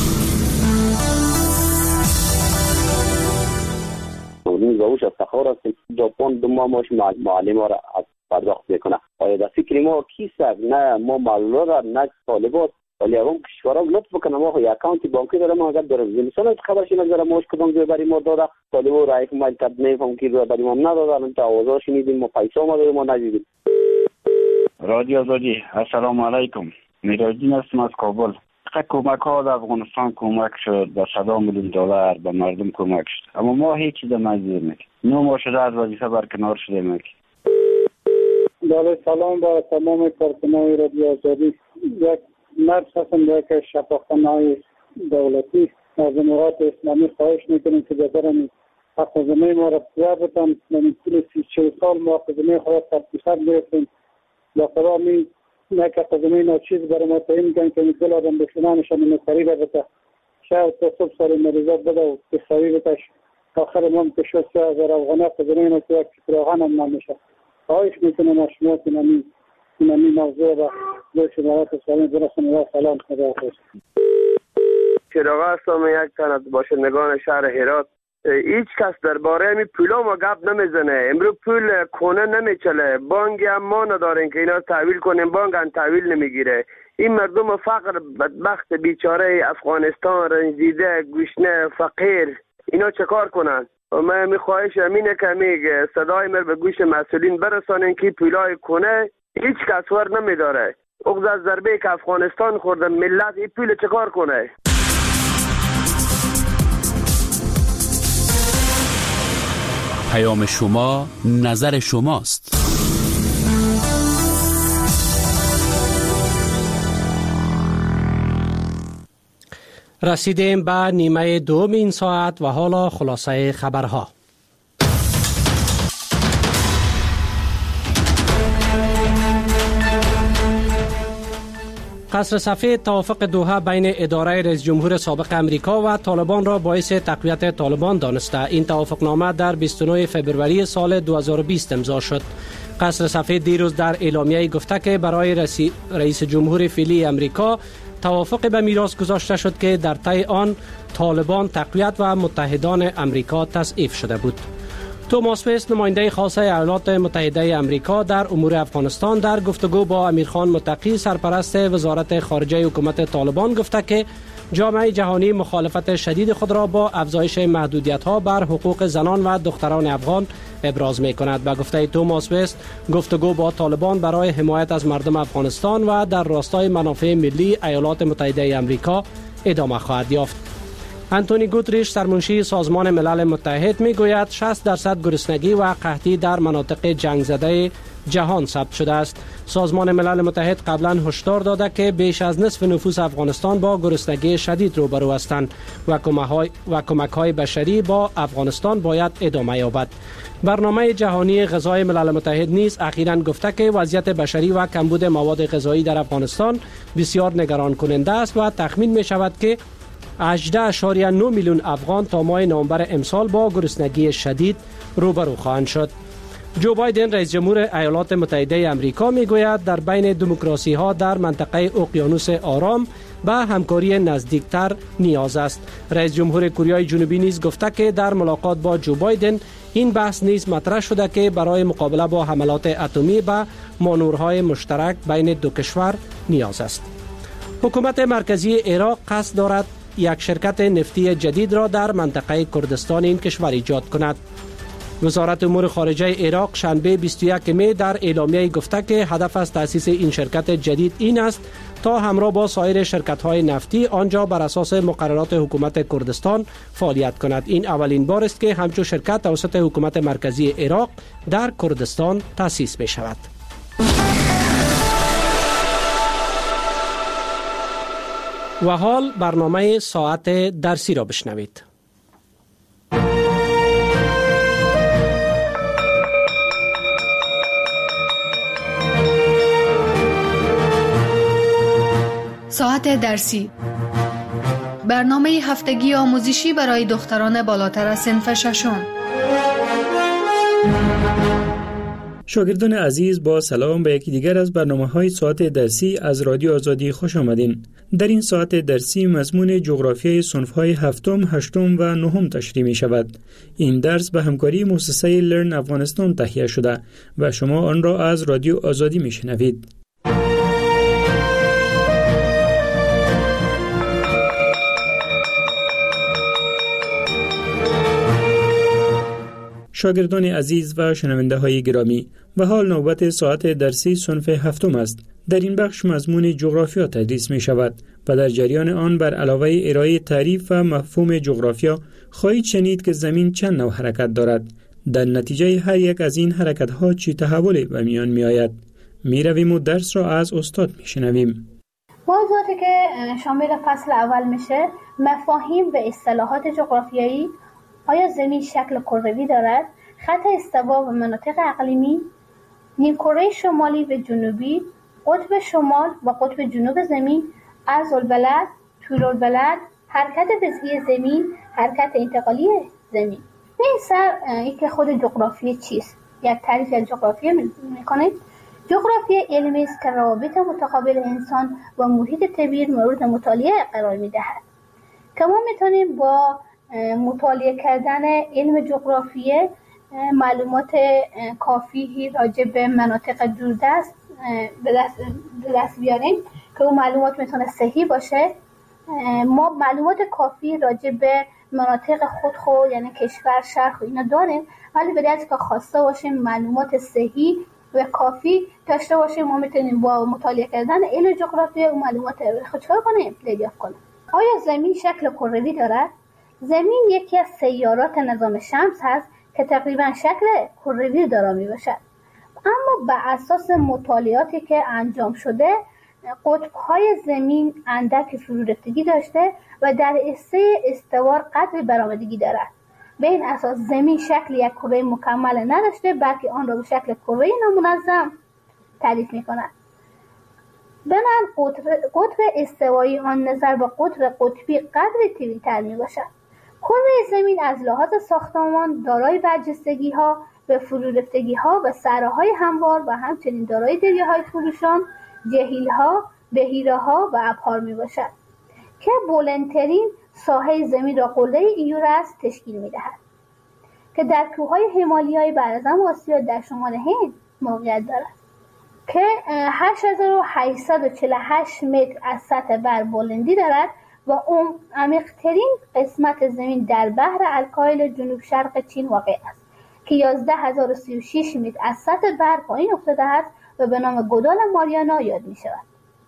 زوج افتخار است که ژاپن دو ماه ماش معلم ها را پرداخت میکنه. آیا در فکر ما کیست؟ نه ما معلومات نه طالبات، ولی اون کشورها لطف کنه ما خو اکانت بانکی دارم اگر در زمستان خبرش نظر ماش کدوم جای برای ما داده طالبو رای ما کد نمیفهم کی رو برای ما ندادن تا اوضاع شنیدیم ما پیسا ما دادیم ما ندیدیم. رادیو آزادی السلام علیکم. میراجین هستم از کابل. کمک ها در افغانستان کمک شد با صد میلیون دلار به مردم کمک شد، اما ما هیچ چیز نگیر نکردیم. نه ماه شده از وظیفه برکنار شده نکردیم. بله سلام با تمام کارکنان رادیو آزادی. یک مرد هستم در یک شفاخانه دولتی از امارات اسلامی خواهش میکنیم که ببرن حق زمین ما را پویا بتن. من طول سی چهل سال ما حق زمین خواهد تبدیل گرفتیم. با خدا می نه که حق زمین چیز برای ما تعیین میکنن که میگل آدم بسنانشان اینو خریده بتا شاید تا صبح سال مریضات بده و بخوایی بتاش آخر ما که شد سه هزار افغان هفت زمین که یک چراغان هم نمیشه. خواهش میکنم از شما که نمی نمی موضوع را به شمارات سالین برسن و سلام خدا حافظ. چراغ هستم، یک تن از باشندگان شهر هرات. هیچ کس درباره می پولا ما گپ نمیزنه. امروز پول کونه نمیچله، بانک هم ما نداریم که اینا تحویل کنیم، بانک هم تحویل نمیگیره. این مردم فقر بدبخت بیچاره افغانستان رنجیده گوشنه فقیر اینا چه کار کنن؟ من می خواهش امینه که میگه صدای من به گوش مسئولین برسانین که پولای کنه هیچ کس ور نمیداره. اغز از ضربه که افغانستان خورده ملت این پول چه کار کنه؟ پیام شما نظر شماست. رسیدیم به نیمه دوم این ساعت و حالا خلاصه خبرها. قصر سفید توافق دوحه بین اداره رئیس جمهور سابق امریکا و طالبان را باعث تقویت طالبان دانسته. این توافقنامه در بیست و نه فوریه سال دو هزار و بیست امضا شد. قصر سفید دیروز در اعلامیه گفته که برای رئیس جمهور فعلی امریکا توافق به میراث گذاشته شد که در طی آن طالبان تقویت و متحدان امریکا تضعیف شده بود. توماس وست نماینده خاص ایالات متحده امریکا در امور افغانستان در گفتگو با امیرخان متقی سرپرست وزارت خارجه حکومت طالبان گفته که جامعه جهانی مخالفت شدید خود را با افزایش محدودیت‌ها بر حقوق زنان و دختران افغان ابراز می‌کند. به گفته توماس وست گفتگو با طالبان برای حمایت از مردم افغانستان و در راستای منافع ملی ایالات متحده امریکا ادامه خواهد یافت. انتونی گوتریش سرمنشی سازمان ملل متحد میگوید شصت درصد گرسنگی و قحطی در مناطق جنگ زده جهان ثبت شده است. سازمان ملل متحد قبلا هشدار داده که بیش از نصف نفوس افغانستان با گرسنگی شدید روبرو هستند و و کمک‌های بشری با افغانستان باید ادامه یابد. برنامه جهانی غذای ملل متحد نیز اخیراً گفته که وضعیت بشری و کمبود مواد غذایی در افغانستان بسیار نگران کننده است و تخمین می شود که هجده اشاریه نه میلیون افغان تا ماه نوامبر امسال با گرسنگی شدید روبرو خواهند شد. جو بایدن رئیس جمهور ایالات متحده امریکا میگوید در بین دموکراسی ها در منطقه اقیانوس آرام به همکاری نزدیکتر نیاز است. رئیس جمهور کره جنوبی نیز گفته که در ملاقات با جو بایدن این بحث نیز مطرح شده که برای مقابله با حملات اتمی به مانورهای مشترک بین دو کشور نیاز است. حکومت مرکزی عراق قصد دارد یک شرکت نفتی جدید را در منطقه کردستان این کشور ایجاد کند. وزارت امور خارجه عراق شنبه بیست و یک می در اعلامیه گفته که هدف از تأسیس این شرکت جدید این است تا همراه با سایر شرکت‌های نفتی آنجا بر اساس مقررات حکومت کردستان فعالیت کند. این اولین بار است که همچون شرکت توسط حکومت مرکزی عراق در کردستان تأسیس می شود. و حال برنامه ساعت درسی را بشنوید. ساعت درسی، برنامه هفتگی آموزشی برای دختران بالاتر از صنف ششم. شاگردان عزیز با سلام به یکی دیگر از برنامه‌های ساعت درسی از رادیو آزادی خوش آمدین. در این ساعت درسی مضمون جغرافیای صنف‌های هفتم، هشتم و نهم تشریح می شود. این درس به همکاری مؤسسه لرن افغانستان تهیه شده و شما آن را از رادیو آزادی می شنوید. شاگردان عزیز و شنونده های گرامی، و حال نوبت ساعت درسی صنف هفتم است. در این بخش مضمون جغرافیا تدریس می شود و در جریان آن بر علاوه ارائه تعریف و مفهوم جغرافیا خواهید شنید که زمین چند نوع حرکت دارد. در نتیجه هر یک از این حرکت ها چی تحولی به میان می آید. می رویم و درس را از استاد می شنویم. موضوعاتی که شامل فصل اول میشه مفاهیم و اصطلاحات جغرافیایی. آیا زمین شکل کروی دارد؟ خط استوا و مناطق اقلیمی، نیمکره شمالی و جنوبی، قطب شمال و قطب جنوب زمین، عرض البلد، طول البلد، حرکت وضعی زمین، حرکت انتقالی زمین. این سر ای که خود جغرافی چیست؟ یک تعریف از جغرافی میکنیم. جغرافی علمی است که روابط متقابل انسان و محیط طبیعی مورد مطالعه قرار میدهد. که ما میتونیم با مطالعه کردن علم جغرافیه معلومات کافی راجع به مناطق دوردست به دست, به دست بیاریم که اون معلومات میتونه صحیح باشه. ما معلومات کافی راجع به مناطق خود خود یعنی کشور، شهر و اینا داریم، ولی به دست که خواسته باشیم معلومات صحیح و کافی داشته باشیم، ما میتونیم با مطالعه کردن علم جغرافیه و معلومات خود چکار کنیم؟ دریافت کنیم. آیا زمین شکل کروی دارد؟ زمین یکی از سیارات نظام شمس هست که تقریبا شکل کروی دارا می باشد. اما بر اساس مطالعاتی که انجام شده قطب‌های زمین اندک فرورفتگی داشته و در سه استوار قدر برآمدگی دارد. به این اساس زمین شکل یک کره مکمل نداشته، بلکه آن را به شکل کره نامنظم تعریف می کند. بنابراین قطر, قطر استوایی آن نظر به قطر قطبی قدری طویل‌تر می باشد. کره زمین از لحاظ ساختمان دارای برجستگی ها به فرورفتگی ها و صحراهای هموار و همچنین دارای دریاهای خروشان، جهیل ها، بحیره ها و ابحار می باشد که بلندترین ساحه زمین را قله ایورست تشکیل می دهد که در کوههای همالیای براعظم آسیا در شمال هند موقعیت دارد که هشت هزار و هشتصد و چهل و هشت متر از سطح بر بلندی دارد و اون عمیق‌ترین قسمت زمین در بحر الکایل جنوب شرق چین واقع است که یازده هزار و سی و شش متر از سطح بر پایین افتاده است و به نام گودال ماریانا یاد می شود.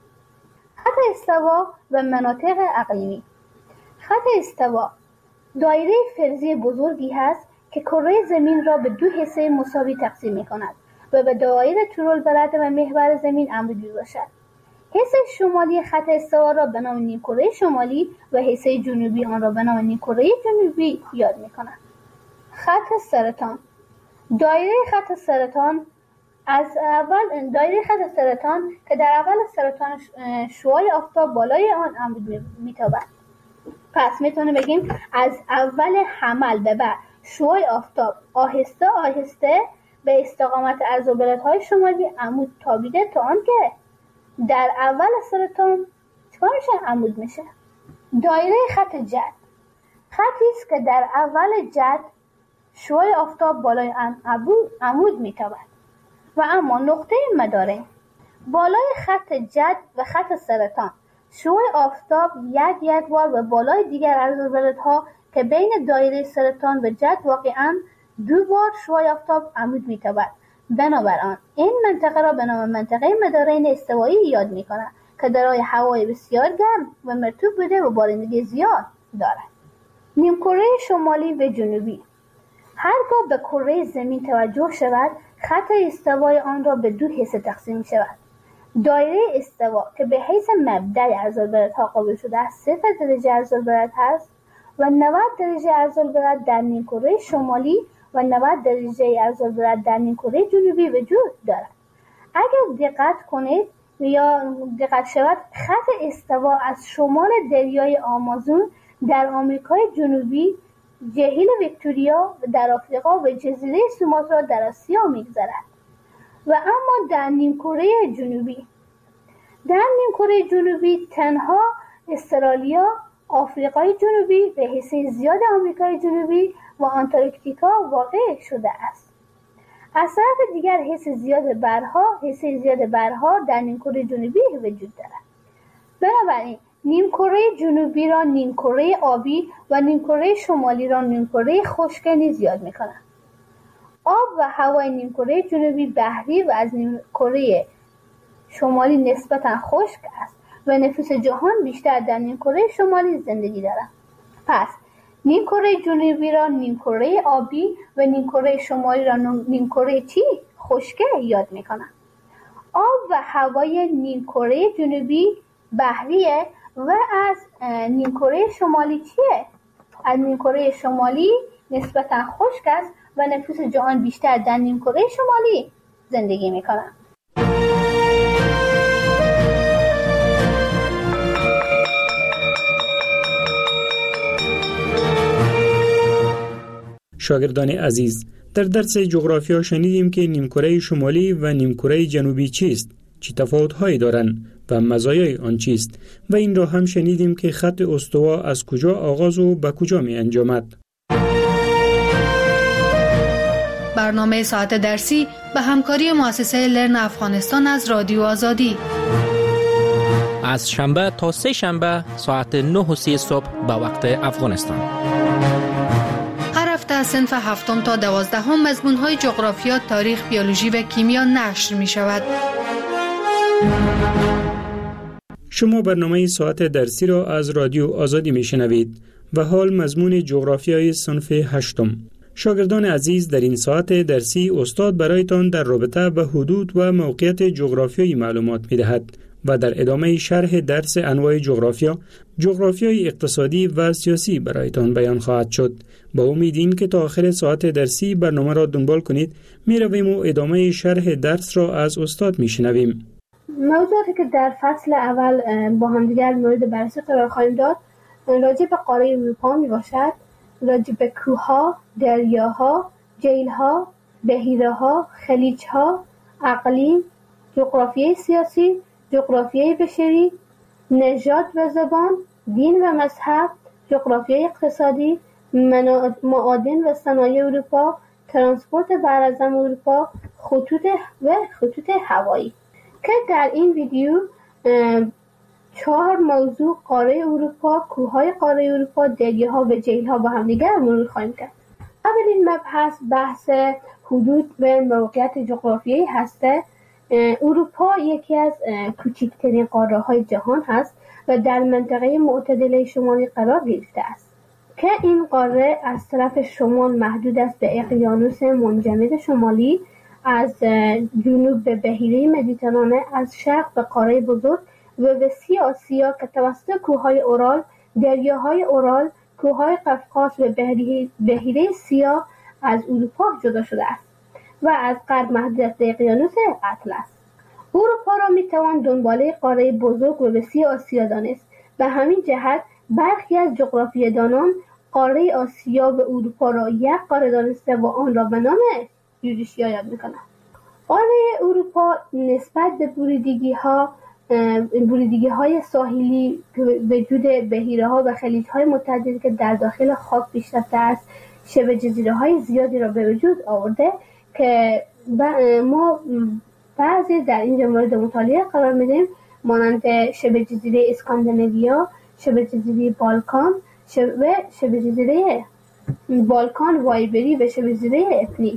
خط استوا و مناطق اقلیمی. خط استوا دایره فرضی بزرگی است که کره زمین را به دو حصه مساوی تقسیم می کند و به دایره طول‌البلد و محور زمین عمود می باشد. حصه شمالی خط استوا را به نام نیمکره شمالی و حصه جنوبی آن را به نام نیمکره جنوبی یاد می کند. خط سرطان. دایره خط سرطان از اول دایره خط سرطان که در اول سرطان شعاع آفتاب بالای آن عمود میتابد. پس میتونه بگیم از اول حمل به بعد شعاع آفتاب آهسته آهسته به استقامت عرض‌البلدهای شمالی عمود تابیده تا آنکه در اول سرطان چکار میشه؟ عمود میشه. دایره خط جد خطی است که در اول جد شعاع آفتاب بالای عمود میتابد و اما نقطه مداره بالای خط جد و خط سرطان شعاع آفتاب یک یک بار و بالای دیگر عرض‌البلدها که بین دایره سرطان و جد واقعا دو بار شعاع آفتاب عمود میتابد. بنابراین این منطقه را به نام منطقه مدارین استوایی یاد میکنند که دارای هوای بسیار گرم و مرطوب بوده و بارندگی زیاد دارد. نیمکره شمالی و جنوبی. هرگاه به کره زمین توجه شود خط استوای آن را به دو حصه تقسیم می شود. دایره استوا که به حیث مبدأ عرض‌البلدها قابل شده است صفر درجه عرض‌البلد هست و نود درجه عرض‌البلد در نیمکره شمالی و نود درجه عرض‌البلد در نیمکره جنوبی وجود دارد. اگر دقت کنید یا دقت شود خط استوا از شمال دریای آمازون در آمریکای جنوبی، جهیل ویکتوریا در آفریقا و جزیره سوماترا در آسیا می‌گذرد و اما در نیمکره جنوبی در نیمکره جنوبی تنها استرالیا، آفریقای جنوبی و حصه زیاد آمریکای جنوبی و آنتارکتیکا واقع شده است. از طرف دیگر حصه زیاد برها حصه زیاد برها در نیمکره جنوبی وجود دارد. بنابراین نیمکره جنوبی را نیمکره آبی و نیمکره شمالی را نیمکره خشک نیز یاد می‌کنند. آب و هوای نیمکره جنوبی بحری و از نیمکره شمالی نسبتاً خشک است و نفوس جهان بیشتر در نیمکره شمالی زندگی دارد. پس نیمکره جنوبی را نیمکره آبی و نیمکره شمالی را نیمکره چی؟ خشک یاد می‌کنند. آب و هوای نیمکره جنوبی بحریه و از نیمکره شمالی چیه؟ از نیمکره شمالی نسبتاً خشک است و نفوس جهان بیشتر در نیمکره شمالی زندگی می‌کنند. شاگردان عزیز، در درس جغرافیا شنیدیم که نیمکره شمالی و نیمکره جنوبی چیست، چه تفاوت‌هایی دارند و مزایای آن چیست، و این را هم شنیدیم که خط استوا از کجا آغاز و به کجا می انجامد. برنامه ساعت درسی به همکاری مؤسسه لرن افغانستان از رادیو آزادی. از شنبه تا سه شنبه ساعت نه و سی صبح به وقت افغانستان. هر هفته از صنف هفتم تا دوازدهم مضمون‌های جغرافیا، تاریخ، بیولوژی و کیمیا نشر می شود. شما برنامه ساعت درسی را از رادیو آزادی می شنوید و حال مضمون جغرافیای صنف هشتم. شاگردان عزیز، در این ساعت درسی استاد برایتان در رابطه به حدود و موقعیت جغرافیایی معلومات می دهد و در ادامه شرح درس انواع جغرافیا، جغرافیای اقتصادی و سیاسی برایتان بیان خواهد شد. با امید این که تا آخر ساعت درسی برنامه را دنبال کنید، می رویم و ادامه شرح درس را از استاد می شنویم. موضوعاتی که در فصل اول با هم دیگر مورد بررسی قرار خواهیم داد راجع به قاره اروپا می باشد، راجع به کوه‌ها، دریاها، جیل‌ها، بحیره‌ها، خلیج‌ها، اقلیم، جغرافیای سیاسی، جغرافیای بشری، نژاد و زبان، دین و مذهب، جغرافیای اقتصادی، معادن و صنایع اروپا، ترانسپورت براعظم اروپا، خطوط و خطوط هوایی. که در این ویدیو چهار موضوع قاره اروپا، کوههای قاره اروپا، دریاها و جیل‌ها با هم دیگر مرور خواهیم کرد. اولین مبحث بحث حدود و موقعیت جغرافیایی هسته. اروپا یکی از کوچکترین قاره‌های جهان هست و در منطقه معتدله شمالی قرار گرفته است که این قاره از طرف شمال محدود است به اقیانوس منجمد شمالی، از جنوب به بحیره مدیترانه، از شرق به قاره بزرگ و به سی آسیا که توسط کوههای اورال، دریاهای اورال، کوههای قفقاز و بحیره سیاه از اروپا جدا شده است و از غرب محدود است به اقیانوس اطلس. اروپا را میتوان دنباله قاره بزرگ و به سی آسیا دانست. به همین جهت برخی از جغرافیه‌دانان قاره آسیا و اروپا را یک قاره دانسته و آن را به نام یوریشیا یاد میکنند. قاره اروپا نسبت به بریدگی ها بریدگی های ساحلی، وجود بحیره ها و خلیج های متعددی که در داخل خاک پیشرفته است، شبه جزیره های زیادی را به وجود آورده که ما بعضی در اینجا مورد مطالعه قرار میدیم، مانند شبه جزیره اسکاندیناویا، شبه جزیره بالکان و شبه جزیره بالکان وایبری و شبه جزیره اپنی.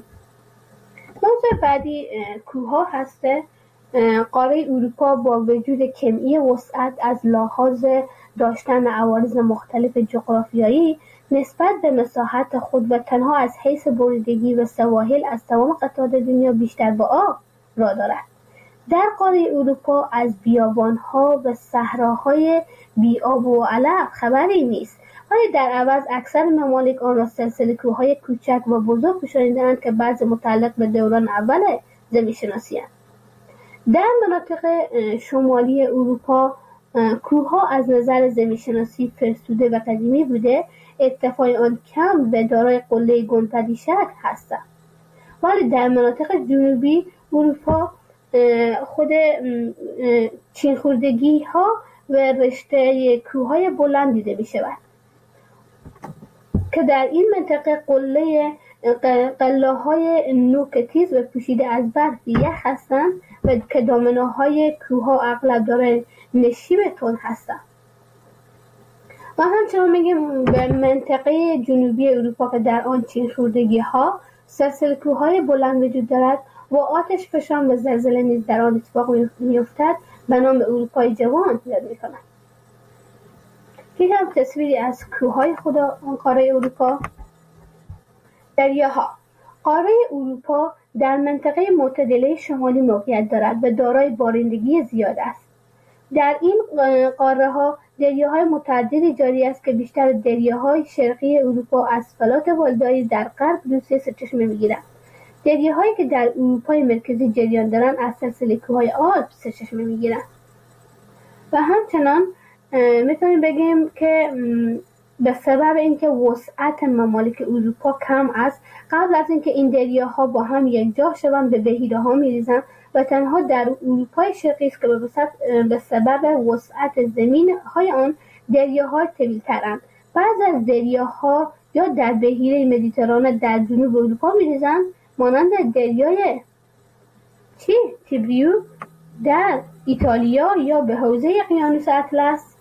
موضوع بعدی کوه‌ها هسته. قاره اروپا با وجود کمی وسعت از لحاظ داشتن عوارض مختلف جغرافیایی نسبت به مساحت خود و تنها از حیث بریدگی و سواحل از تمام قطعات دنیا بیشتر با آب را دارد. در قاره اروپا از بیابان‌ها و صحراهای بی آب و علف خبری نیست، ولی در عوض اکثر ممالک آن را سلسله کوه‌های کوچک و بزرگ پوشانیده‌اند که بعض متعلق به دوران اول زمین‌شناسی اند. در مناطق شمالی اروپا کوه‌ها از نظر زمین‌شناسی فرسوده و قدیمی بوده، ارتفاع آن کم و دارای قله گنبدی شکل هستند. ولی در مناطق جنوبی اروپا خود چین‌خوردگی ها و رشته کوه‌های بلند دیده می شود که در این منطقه قله قله‌های نوک تیز و پوشیده از برف یخ هستند و که دامنه‌های کوه‌ها اغلب دارای نشیب تند هستند. و همچنان میگیم به منطقه جنوبی اروپا که در آن چین‌خوردگی ها، سلسله کوه‌های بلند وجود دارد و آتش فشان و زلزله نیز در آن اتفاق می‌افتد، به نام اروپای جوان یاد می‌کنند. یک هم تصویری از کوه‌های خود قاره اروپا. دریاها. قاره اروپا در منطقه معتدله شمالی موقعیت دارد و دارای بارندگی زیاد است. در این قاره ها دریاهای متعددی جاری است که بیشتر دریاهای شرقی اروپا از فلات والدایی در غرب روسیه سرچشمه می‌گیرند. دریاهایی که در اروپای مرکزی جریان دارند از سلسله کوههای آلپ سرچشمه می‌گیرند. و همچنان میتونیم بگیم که به سبب اینکه وسعت ممالک اروپا کم است، قبل از اینکه این دریاها با هم یکجا شوند به بحیره‌ها می‌ریزند و تنها در اروپای شرقی است که به سبب وسعت زمین‌های آن دریاها طویل‌ترند. بعضی از دریاها یا در بحیره مدیترانه در جنوب اروپا می‌ریزند، مانند دریای چی؟ تیبریو در ایتالیا یا به حوزه اقیانوس اطلس.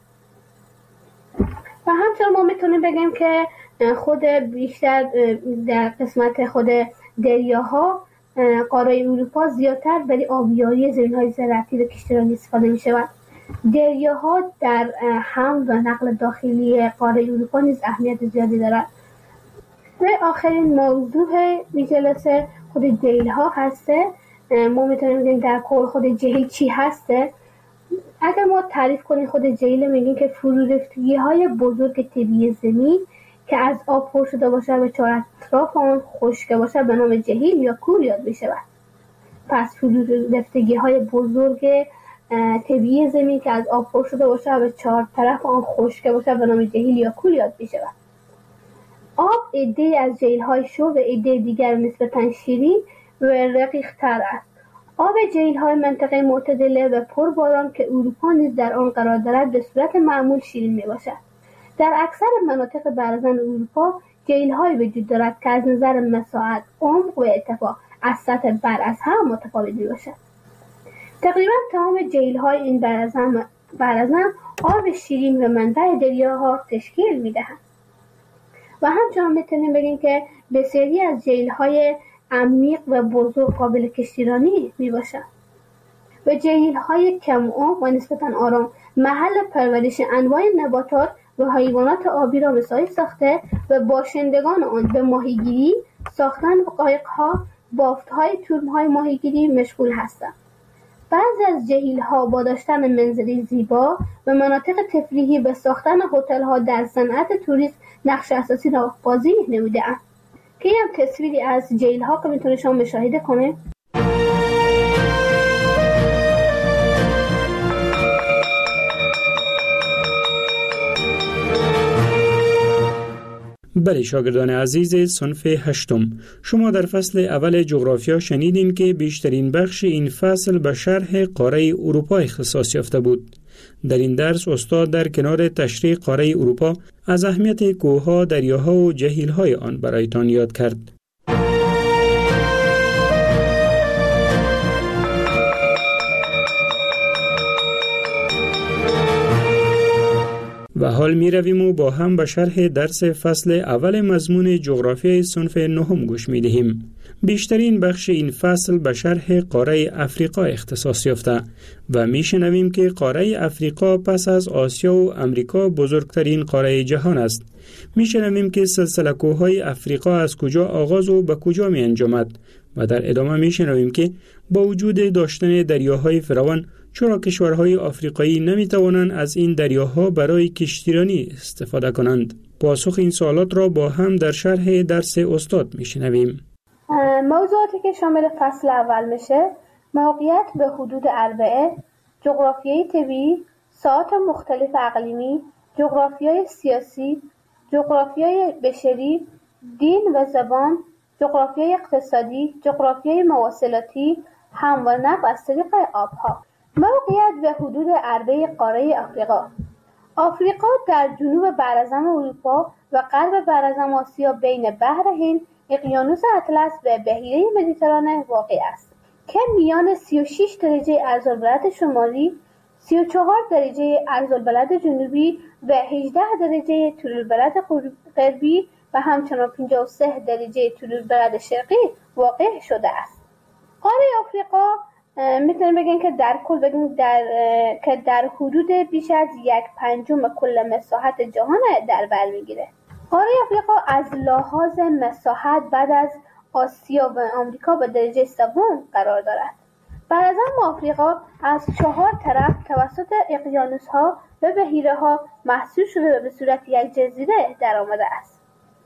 و همچنین ما میتونیم بگیم که خود بیشتر در قسمت خود دریاها قاره اروپا زیادتر برای آبیاری زمین‌های زراعتی و کشتیرانی استفاده می‌شود. دریاها در حمل و نقل داخلی قاره اروپا نیز اهمیت زیادی دارد. و آخرین موضوع این جلسه خود جهیل‌ها هسته. ما میتونیم بگیم در کل خود جهیل چی هسته. اگر ما تعریف کنیم خود جهیل، میگیم که فرورفتگی های بزرگ طبیعی زمین که از آب پر شده باشه و چهار اطراف آن خشک باشه به نام جهیل یا کول یاد می‌شود. پس فرورفتگی های بزرگ طبیعی زمین که از آب پر شده باشه و چهار طرف آن خشک باشه به نام جهیل یا کول یاد می‌شود. آب عده از جهیل های شور و عده دیگر نسبتاً شیرین و رقیق‌تر است. آب جهیل‌های منطقه معتدله و پرباران که اروپا نیز در آن قرار دارد به صورت معمول شیرین میباشد. در اکثر مناطق برزن اروپا جهیل‌هایی وجود دارد که از نظر مساحت، عمق و ارتفاع از سطح بر از هم متفاوت میباشد. تقریبا تمام جهیل‌های این برزن برزن آب شیرین و منبع دریاها تشکیل میدهند. و همچنین میتونیم بگیم که بسیاری از جهیل‌های عمیق و بزرگ قابل کشتیرانی می باشد و جهیل‌های کم عمق و نسبتاً آرام محل پرورش انواع نباتات و حیوانات آبی را مساعد ساخته و باشندگان آن به ماهیگیری، ساختن قایق‌ها، بافت‌های تورم‌های ماهیگیری مشغول هستند. بعضی از جهیل‌ها با داشتن منظره زیبا و مناطق تفریحی به ساختن هتل‌ها در صنعت توریسم نقش اساسی را بازی نموده‌اند. که یه هم تصویری از جهیل ها که میتونه شما مشاهده کنه. بله شاگردان عزیز صنف هشتم، شما در فصل اول جغرافیا شنیدین که بیشترین بخش این فصل به شرح قاره اروپا اختصاص یافته بود. در این درس استاد در کنار تشریح قاره اروپا از اهمیت کوه‌ها، دریاها و جهیل‌های آن برایتان یاد کرد. و حال می رویم و با هم به شرح درس فصل اول مضمون جغرافیای صنف نهم گوش می دهیم. بیشترین بخش این فصل به شرح قاره افریقا اختصاص یافته و می شنویم که قاره افریقا پس از آسیا و امریکا بزرگترین قاره جهان است. می شنویم که سلسله کوههای افریقا از کجا آغاز و به کجا می انجامد و در ادامه می شنویم که با وجود داشتن دریاهای فراوان چرا کشورهای آفریقایی نمی توانند از این دریاها برای کشتیرانی استفاده کنند؟ پاسخ این سوالات را با هم در شرح درس استاد می شنویم. موضوعاتی که شامل فصل اول میشه: موقعیت به حدود اربعه، جغرافیای طبیعی، ساعات مختلف اقلیمی، جغرافیای سیاسی، جغرافیای بشری، دین و زبان، جغرافیای اقتصادی، جغرافیای مواصلاتی، حمل و نقل از طریق آبها. موقعیت به حدود اربعه قاره افریقا. آفریقا در جنوب براعظم اروپا و غرب براعظم آسیا بین بحر هند، اقیانوس اطلس و بحیره مدیترانه واقع است که میان سی و شش درجه عرض‌البلد شمالی، سی و چهار درجه عرض‌البلد جنوبی و هجده درجه طول‌البلد غربی و همچنان پنجاه و سه درجه طول‌البلد شرقی واقع شده است. قاره آفریقا میتونیم بگیم که در کل بگیم در که در حدود بیش از یک پنجم کل مساحت جهان در بر میگیره. قاره آفریقا از لحاظ مساحت بعد از آسیا و آمریکا به درجه سوم قرار دارد. براعظم آفریقا از چهار طرف توسط اقیانوس‌ها و بحیره‌ها محصور شده و به صورت یک جزیره در آمده است.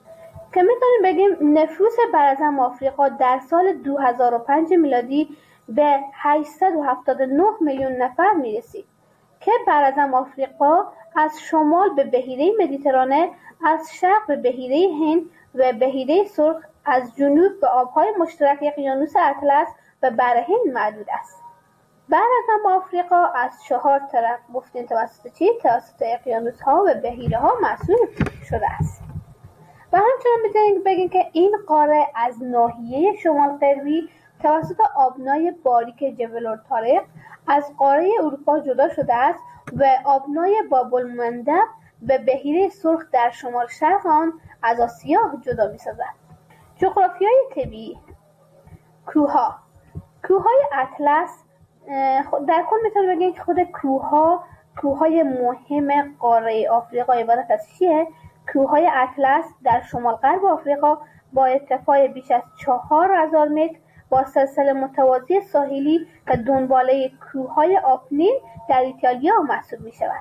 که میتونیم بگیم نفوس براعظم آفریقا در سال دو هزار و پنج میلادی به هشتصد و هفتاد و نه میلیون نفر میرسید که براعظم آفریقا از شمال به بحیره مدیترانه، از شرق به بحیره هند و بحیره سرخ، از جنوب به آبهای مشترک اقیانوس اطلس و بر هند محدود است. بعد از هم آفریقا از چهار طرف گفتیم توسط چی؟ توسط اقیانوس ها و بحیره ها محصول شده است. و همچنین میتونیم بگیم که این قاره از ناحیه شمال غربی توسط آبنای باریک جبل الطارق از قاره اروپا جدا شده است و آبنای باب المندب به بحیره سرخ در شمال شرق آن از آسیا جدا می‌سازد. جغرافیای طبیعی کوه‌ها کوه‌های اطلس در کل میتونیم بگیم که خود کوه‌ها کوه‌های مهم قاره آفریقا عبارت از چیه؟ کوه‌های اطلس در شمال غرب آفریقا با ارتفاع بیش از چهار هزار متر با سلسله متوازی ساحلی و دنباله کوه‌های آپنین در ایتالیا محسوب می‌شود.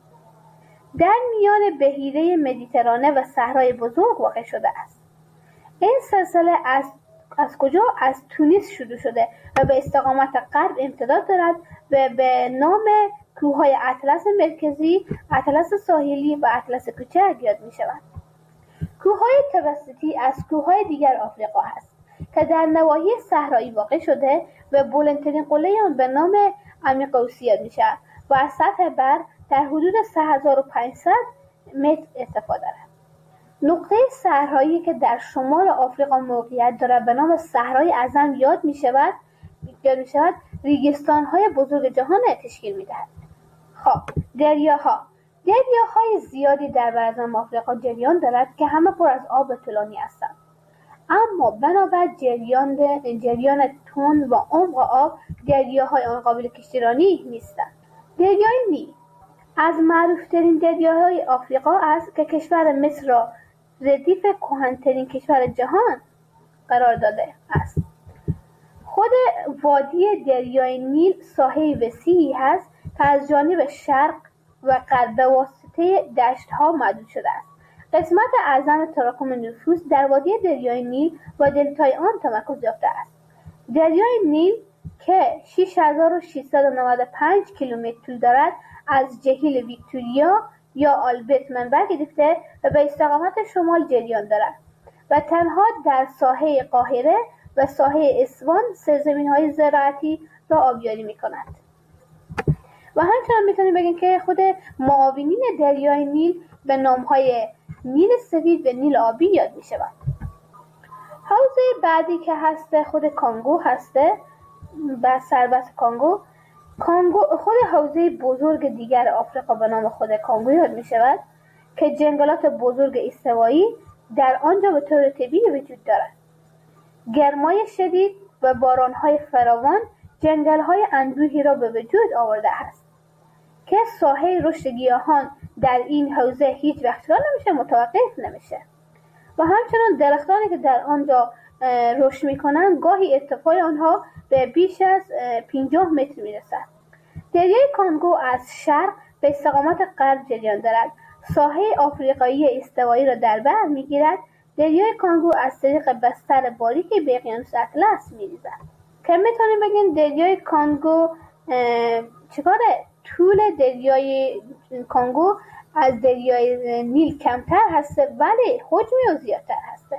در میان بحیره مدیترانه و صحرای بزرگ واقع شده است. این سلسله از از کجا؟ از تونس شروع شده و به استقامت غرب امتداد دارد و به نام کوه‌های اطلس مرکزی، اطلس ساحلی و اطلس کوچک یاد می‌شوند. کوه‌های توسطی از کوه‌های دیگر آفریقا هست که در نواحی صحرایی واقع شده و بلندترین قله آن به نام امیقوسی یاد می‌شود و از سطح بر در حدود سه هزار و پانصد متر ارتفاع دارد. نقطه صحرایی که در شمال آفریقا موقعیت دارد به نام صحرای اعظم یاد می‌شود یاد می‌شود ریگستان‌های بزرگ جهان تشکیل می‌دهد. خب دریاها دریاهای زیادی در برزن آفریقا جریان دارد که همه پر از آب طولانی هستند، اما بنابر جریان جریان تند و عمق آب دریاهای آن قابل کشتیرانی نیستند. دریای نیل از معروفترین دریاهای آفریقا است که کشور مصر را ردیف کهن‌ترین کشور جهان قرار داده است. خود وادی دریای نیل ساحه وسیعی هست که از جانب شرق و غرب به واسطه دشت‌ها محدود شده است. قسمت اعظم تراکم نفوس در وادی دریای نیل و دلتای آن تمرکز یافته است. دریای نیل که شش هزار و ششصد و نود و پنج کیلومتر طول دارد از جهیل ویکتوریا یا آلبرت منبع گرفته و به استقامت شمال جریان دارد و تنها در ساحه قاهره و ساحه اصفهان سرزمین‌های زراعتی را آبیاری می‌کند. و همچنین میتونیم بگیم که خود معاونین دریای نیل به نام‌های نیل سفید و نیل آبی یاد می‌شوند. حوزه بعدی که هسته خود کانگو هسته و سربست کانگو کانگو خود حوزه بزرگ دیگر آفریقا به نام خود کانگو یاد می‌شود که جنگلات بزرگ استوایی در آنجا به طور طبیعی وجود دارد. گرمای شدید و باران‌های فراوان جنگل‌های انبوهی را به وجود آورده است که ساحه رشد گیاهان در این حوزه هیچ وقت را نمیشه متوقف نمیشه و همچنان درختانی که در آنجا رشد میکنند گاهی ارتفاع آنها به بیش از پنجاه متر میرسد. دریای کانگو از شرق به استقامت غرب جریان دارد. ساحه آفریقایی استوایی را در بر میگیرد. دریای کانگو از طریق بستر باریکی به اقیانوس اطلس میریزد که میتونیم بگیم دریای کانگو چیکاره؟ طول دریای کانگو از دریای نیل کمتر هسته ولی حجمی و زیادتر هسته.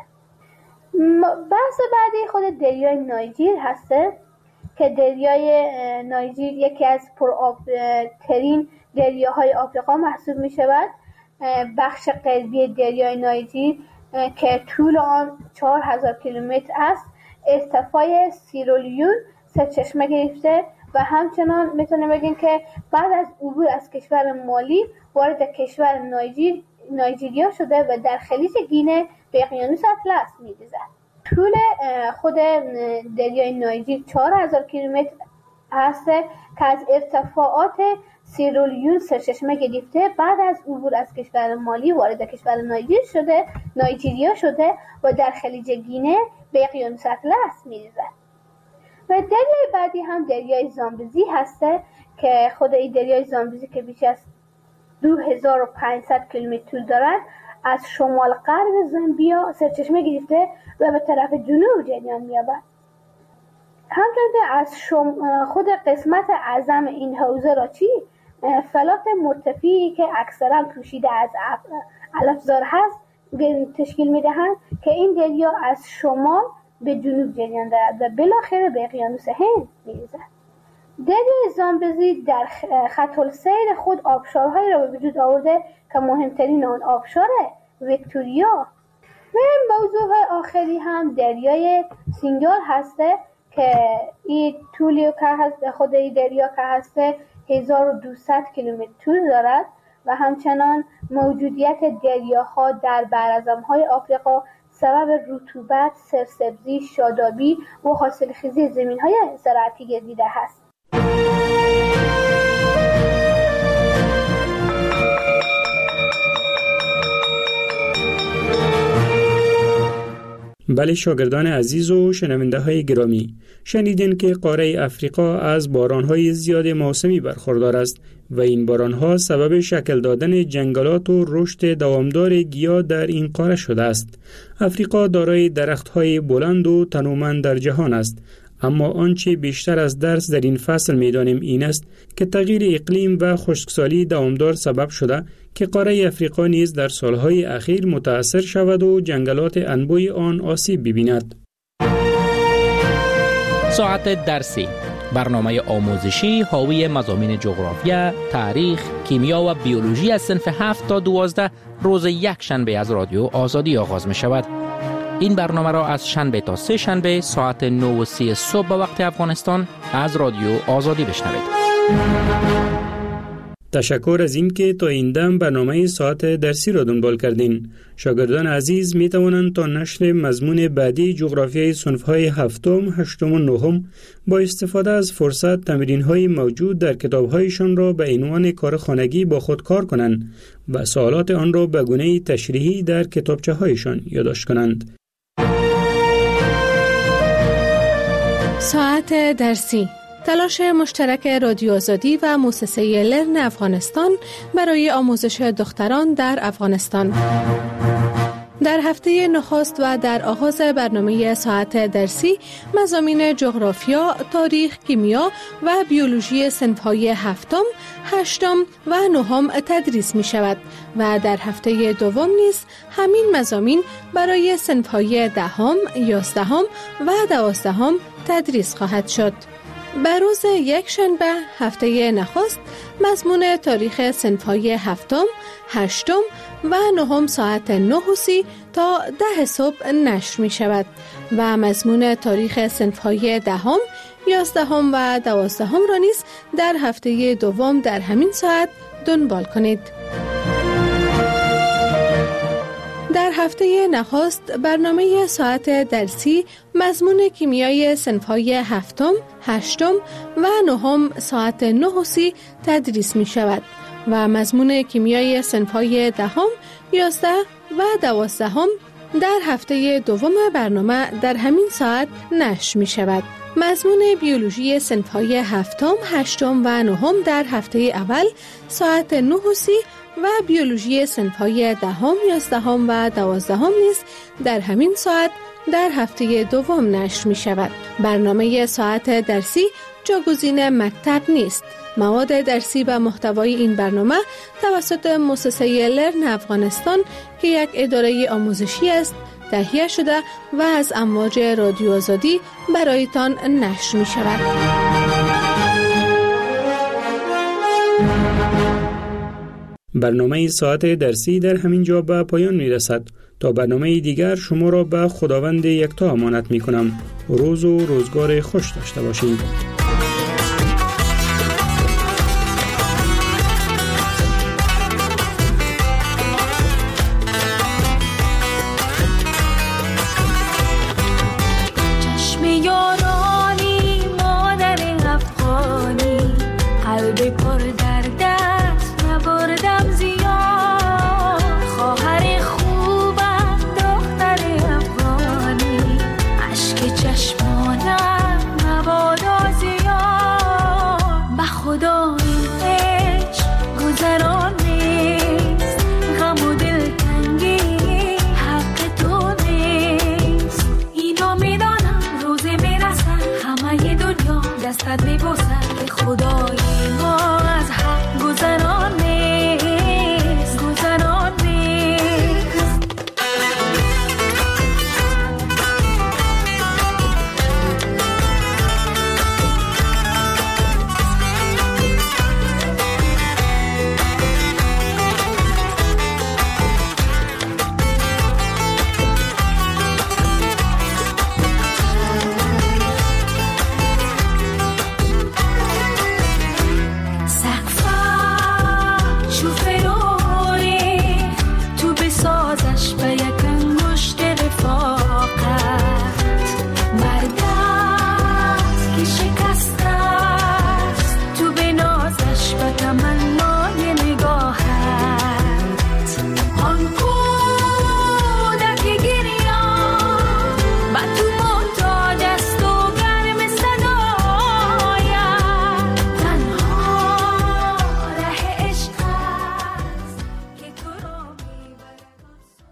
بحث بعدی خود دریای نایجیر هسته که دریای نایجیر یکی از پرآب ترین دریاهای آفریقا محسوب می شود. بخش غربی دریای نایجیر که طول آن چهار هزار کیلومتر است ارتفاع سیرالیون سرچشمه گرفته و همچنان میتونیم بگیم که بعد از عبور از کشور مالی وارد کشور نایجیر نایجیریا شده و در خلیج گینه به اقیانوس اطلس می‌ریزد. طول خود دریای نایجیر چهار هزار کیلومتر است که از ارتفاعات سیرالیون سرچشمه گرفته بعد از عبور از کشور مالی وارد کشور نایجیر شده نایجیریا شده و در خلیج گینه به اقیانوس اطلس می‌ریزد. و دریای بعدی هم دریای زامبزی هسته که خود این دریای زامبزی که بیش از دو هزار و پانصد کیلومتر طول دارد از شمال غرب زامبیا سرچشمه گرفته و به طرف جنوب جریان می‌یابد. همچنین از شم... خود قسمت اعظم این حوزه را چی فلات مرتفعی که اکثرا پوشیده از علفزار هست تشکیل میدهند که این دریا از شمال به جنوب جریان دارد و بالاخره به اقیانوس هند میریزد. دریای زامبزی در خط السیر خود آبشارهایی را به وجود آورده که مهمترین آن آبشار ویکتوریا. و موضوع آخری هم دریای سینگال هسته که این طولی که هست خود این دریا که هسته هزار و دویست کیلومتر طول دارد و همچنان موجودیت دریاها در براعظم‌های آفریقا سبب رطوبت، سرسبزی، شادابی و حاصلخیزی زمین‌های زراعتی گردیده است. بله شاگردان عزیز و شنونده های گرامی، شنیدین که قاره افریقا از بارانهای زیاد موسمی برخوردار است و این بارانها سبب شکل دادن جنگلات و رشد دوامدار گیاه در این قاره شده است. افریقا دارای درختهای بلند و تنومند در جهان است، اما آنچه بیشتر از درس در این فصل می‌دانیم این است که تغییر اقلیم و خشکسالی دوامدار سبب شده که قاره افریقا نیز در سالهای اخیر متاثر شود و جنگلات انبوی آن آسیب ببیند. ساعت درسی، برنامه آموزشی حاوی مضامین جغرافیا، تاریخ، کیمیا و بیولوژی از صنف هفت تا دوازده روز یک شنبه از رادیو آزادی آغاز می شود. این برنامه را از شنبه تا سه شنبه ساعت نه و سی صبح به وقت افغانستان از رادیو آزادی بشنوید. تشکر از این که تا این دم برنامه ساعت درسی را دنبال کردین. شاگردان عزیز می توانند تا نشر مضمون بعدی جغرافیای صنف‌های هفتم، هشتم و نهم با استفاده از فرصت تمرین‌های موجود در کتاب‌هایشان را به عنوان کار خانگی با خود کار کنند و سوالات آن را به گونه تشریحی در کتابچه‌هایشان یادداشت کنند. ساعت درسی، تلاش مشترک رادیو آزادی و مؤسسه لرن افغانستان برای آموزش دختران در افغانستان. در هفته نخست و در آغاز برنامه ساعت درسی مضامین جغرافیا، تاریخ، کیمیا و بیولوژی صنف‌های هفتم، هشتم و نهم تدریس می شود و در هفته دوم نیز همین مضامین برای صنف‌های دهم، یازدهم و دوازدهم تدریس خواهد شد. بر روز یک شنبه هفته نخست مضمون تاریخ صنف‌های هفتم، هشتم و نهم ساعت نه و سی تا ده صبح نشر می شود و مضمون تاریخ صنف‌های دهم، یازدهم و دوازدهم را نیز در هفته دوم در همین ساعت دنبال کنید. در هفته نخست برنامه ساعت درسی مضمون کیمیای صنف‌های هفتم، هشتم و نهم ساعت نه و سی تدریس می شود و مضمون کیمیای صنف‌های دهم، یازده و دوازدهم در هفته دوم برنامه در همین ساعت نشر می شود. مضمون بیولوژی صنف‌های هفتم، هشتم و نهم در هفته اول ساعت نه و سی و بیولوژی صنف‌های دهم، یازدهم و دوازدهم نیز در همین ساعت در هفته دوم نشر می شود. برنامه ساعت درسی جاگزین مکتب نیست. مواد درسی و محتوای این برنامه توسط مؤسسه لرن افغانستان که یک اداره آموزشی است تهیه شده و از امواج رادیو آزادی برایتان نشر می شود. برنامه ساعت درسی در همین جا به پایان می رسد. تا برنامه دیگر شما را به خداوند یکتا امانت می کنم. روز و روزگار خوش داشته باشید.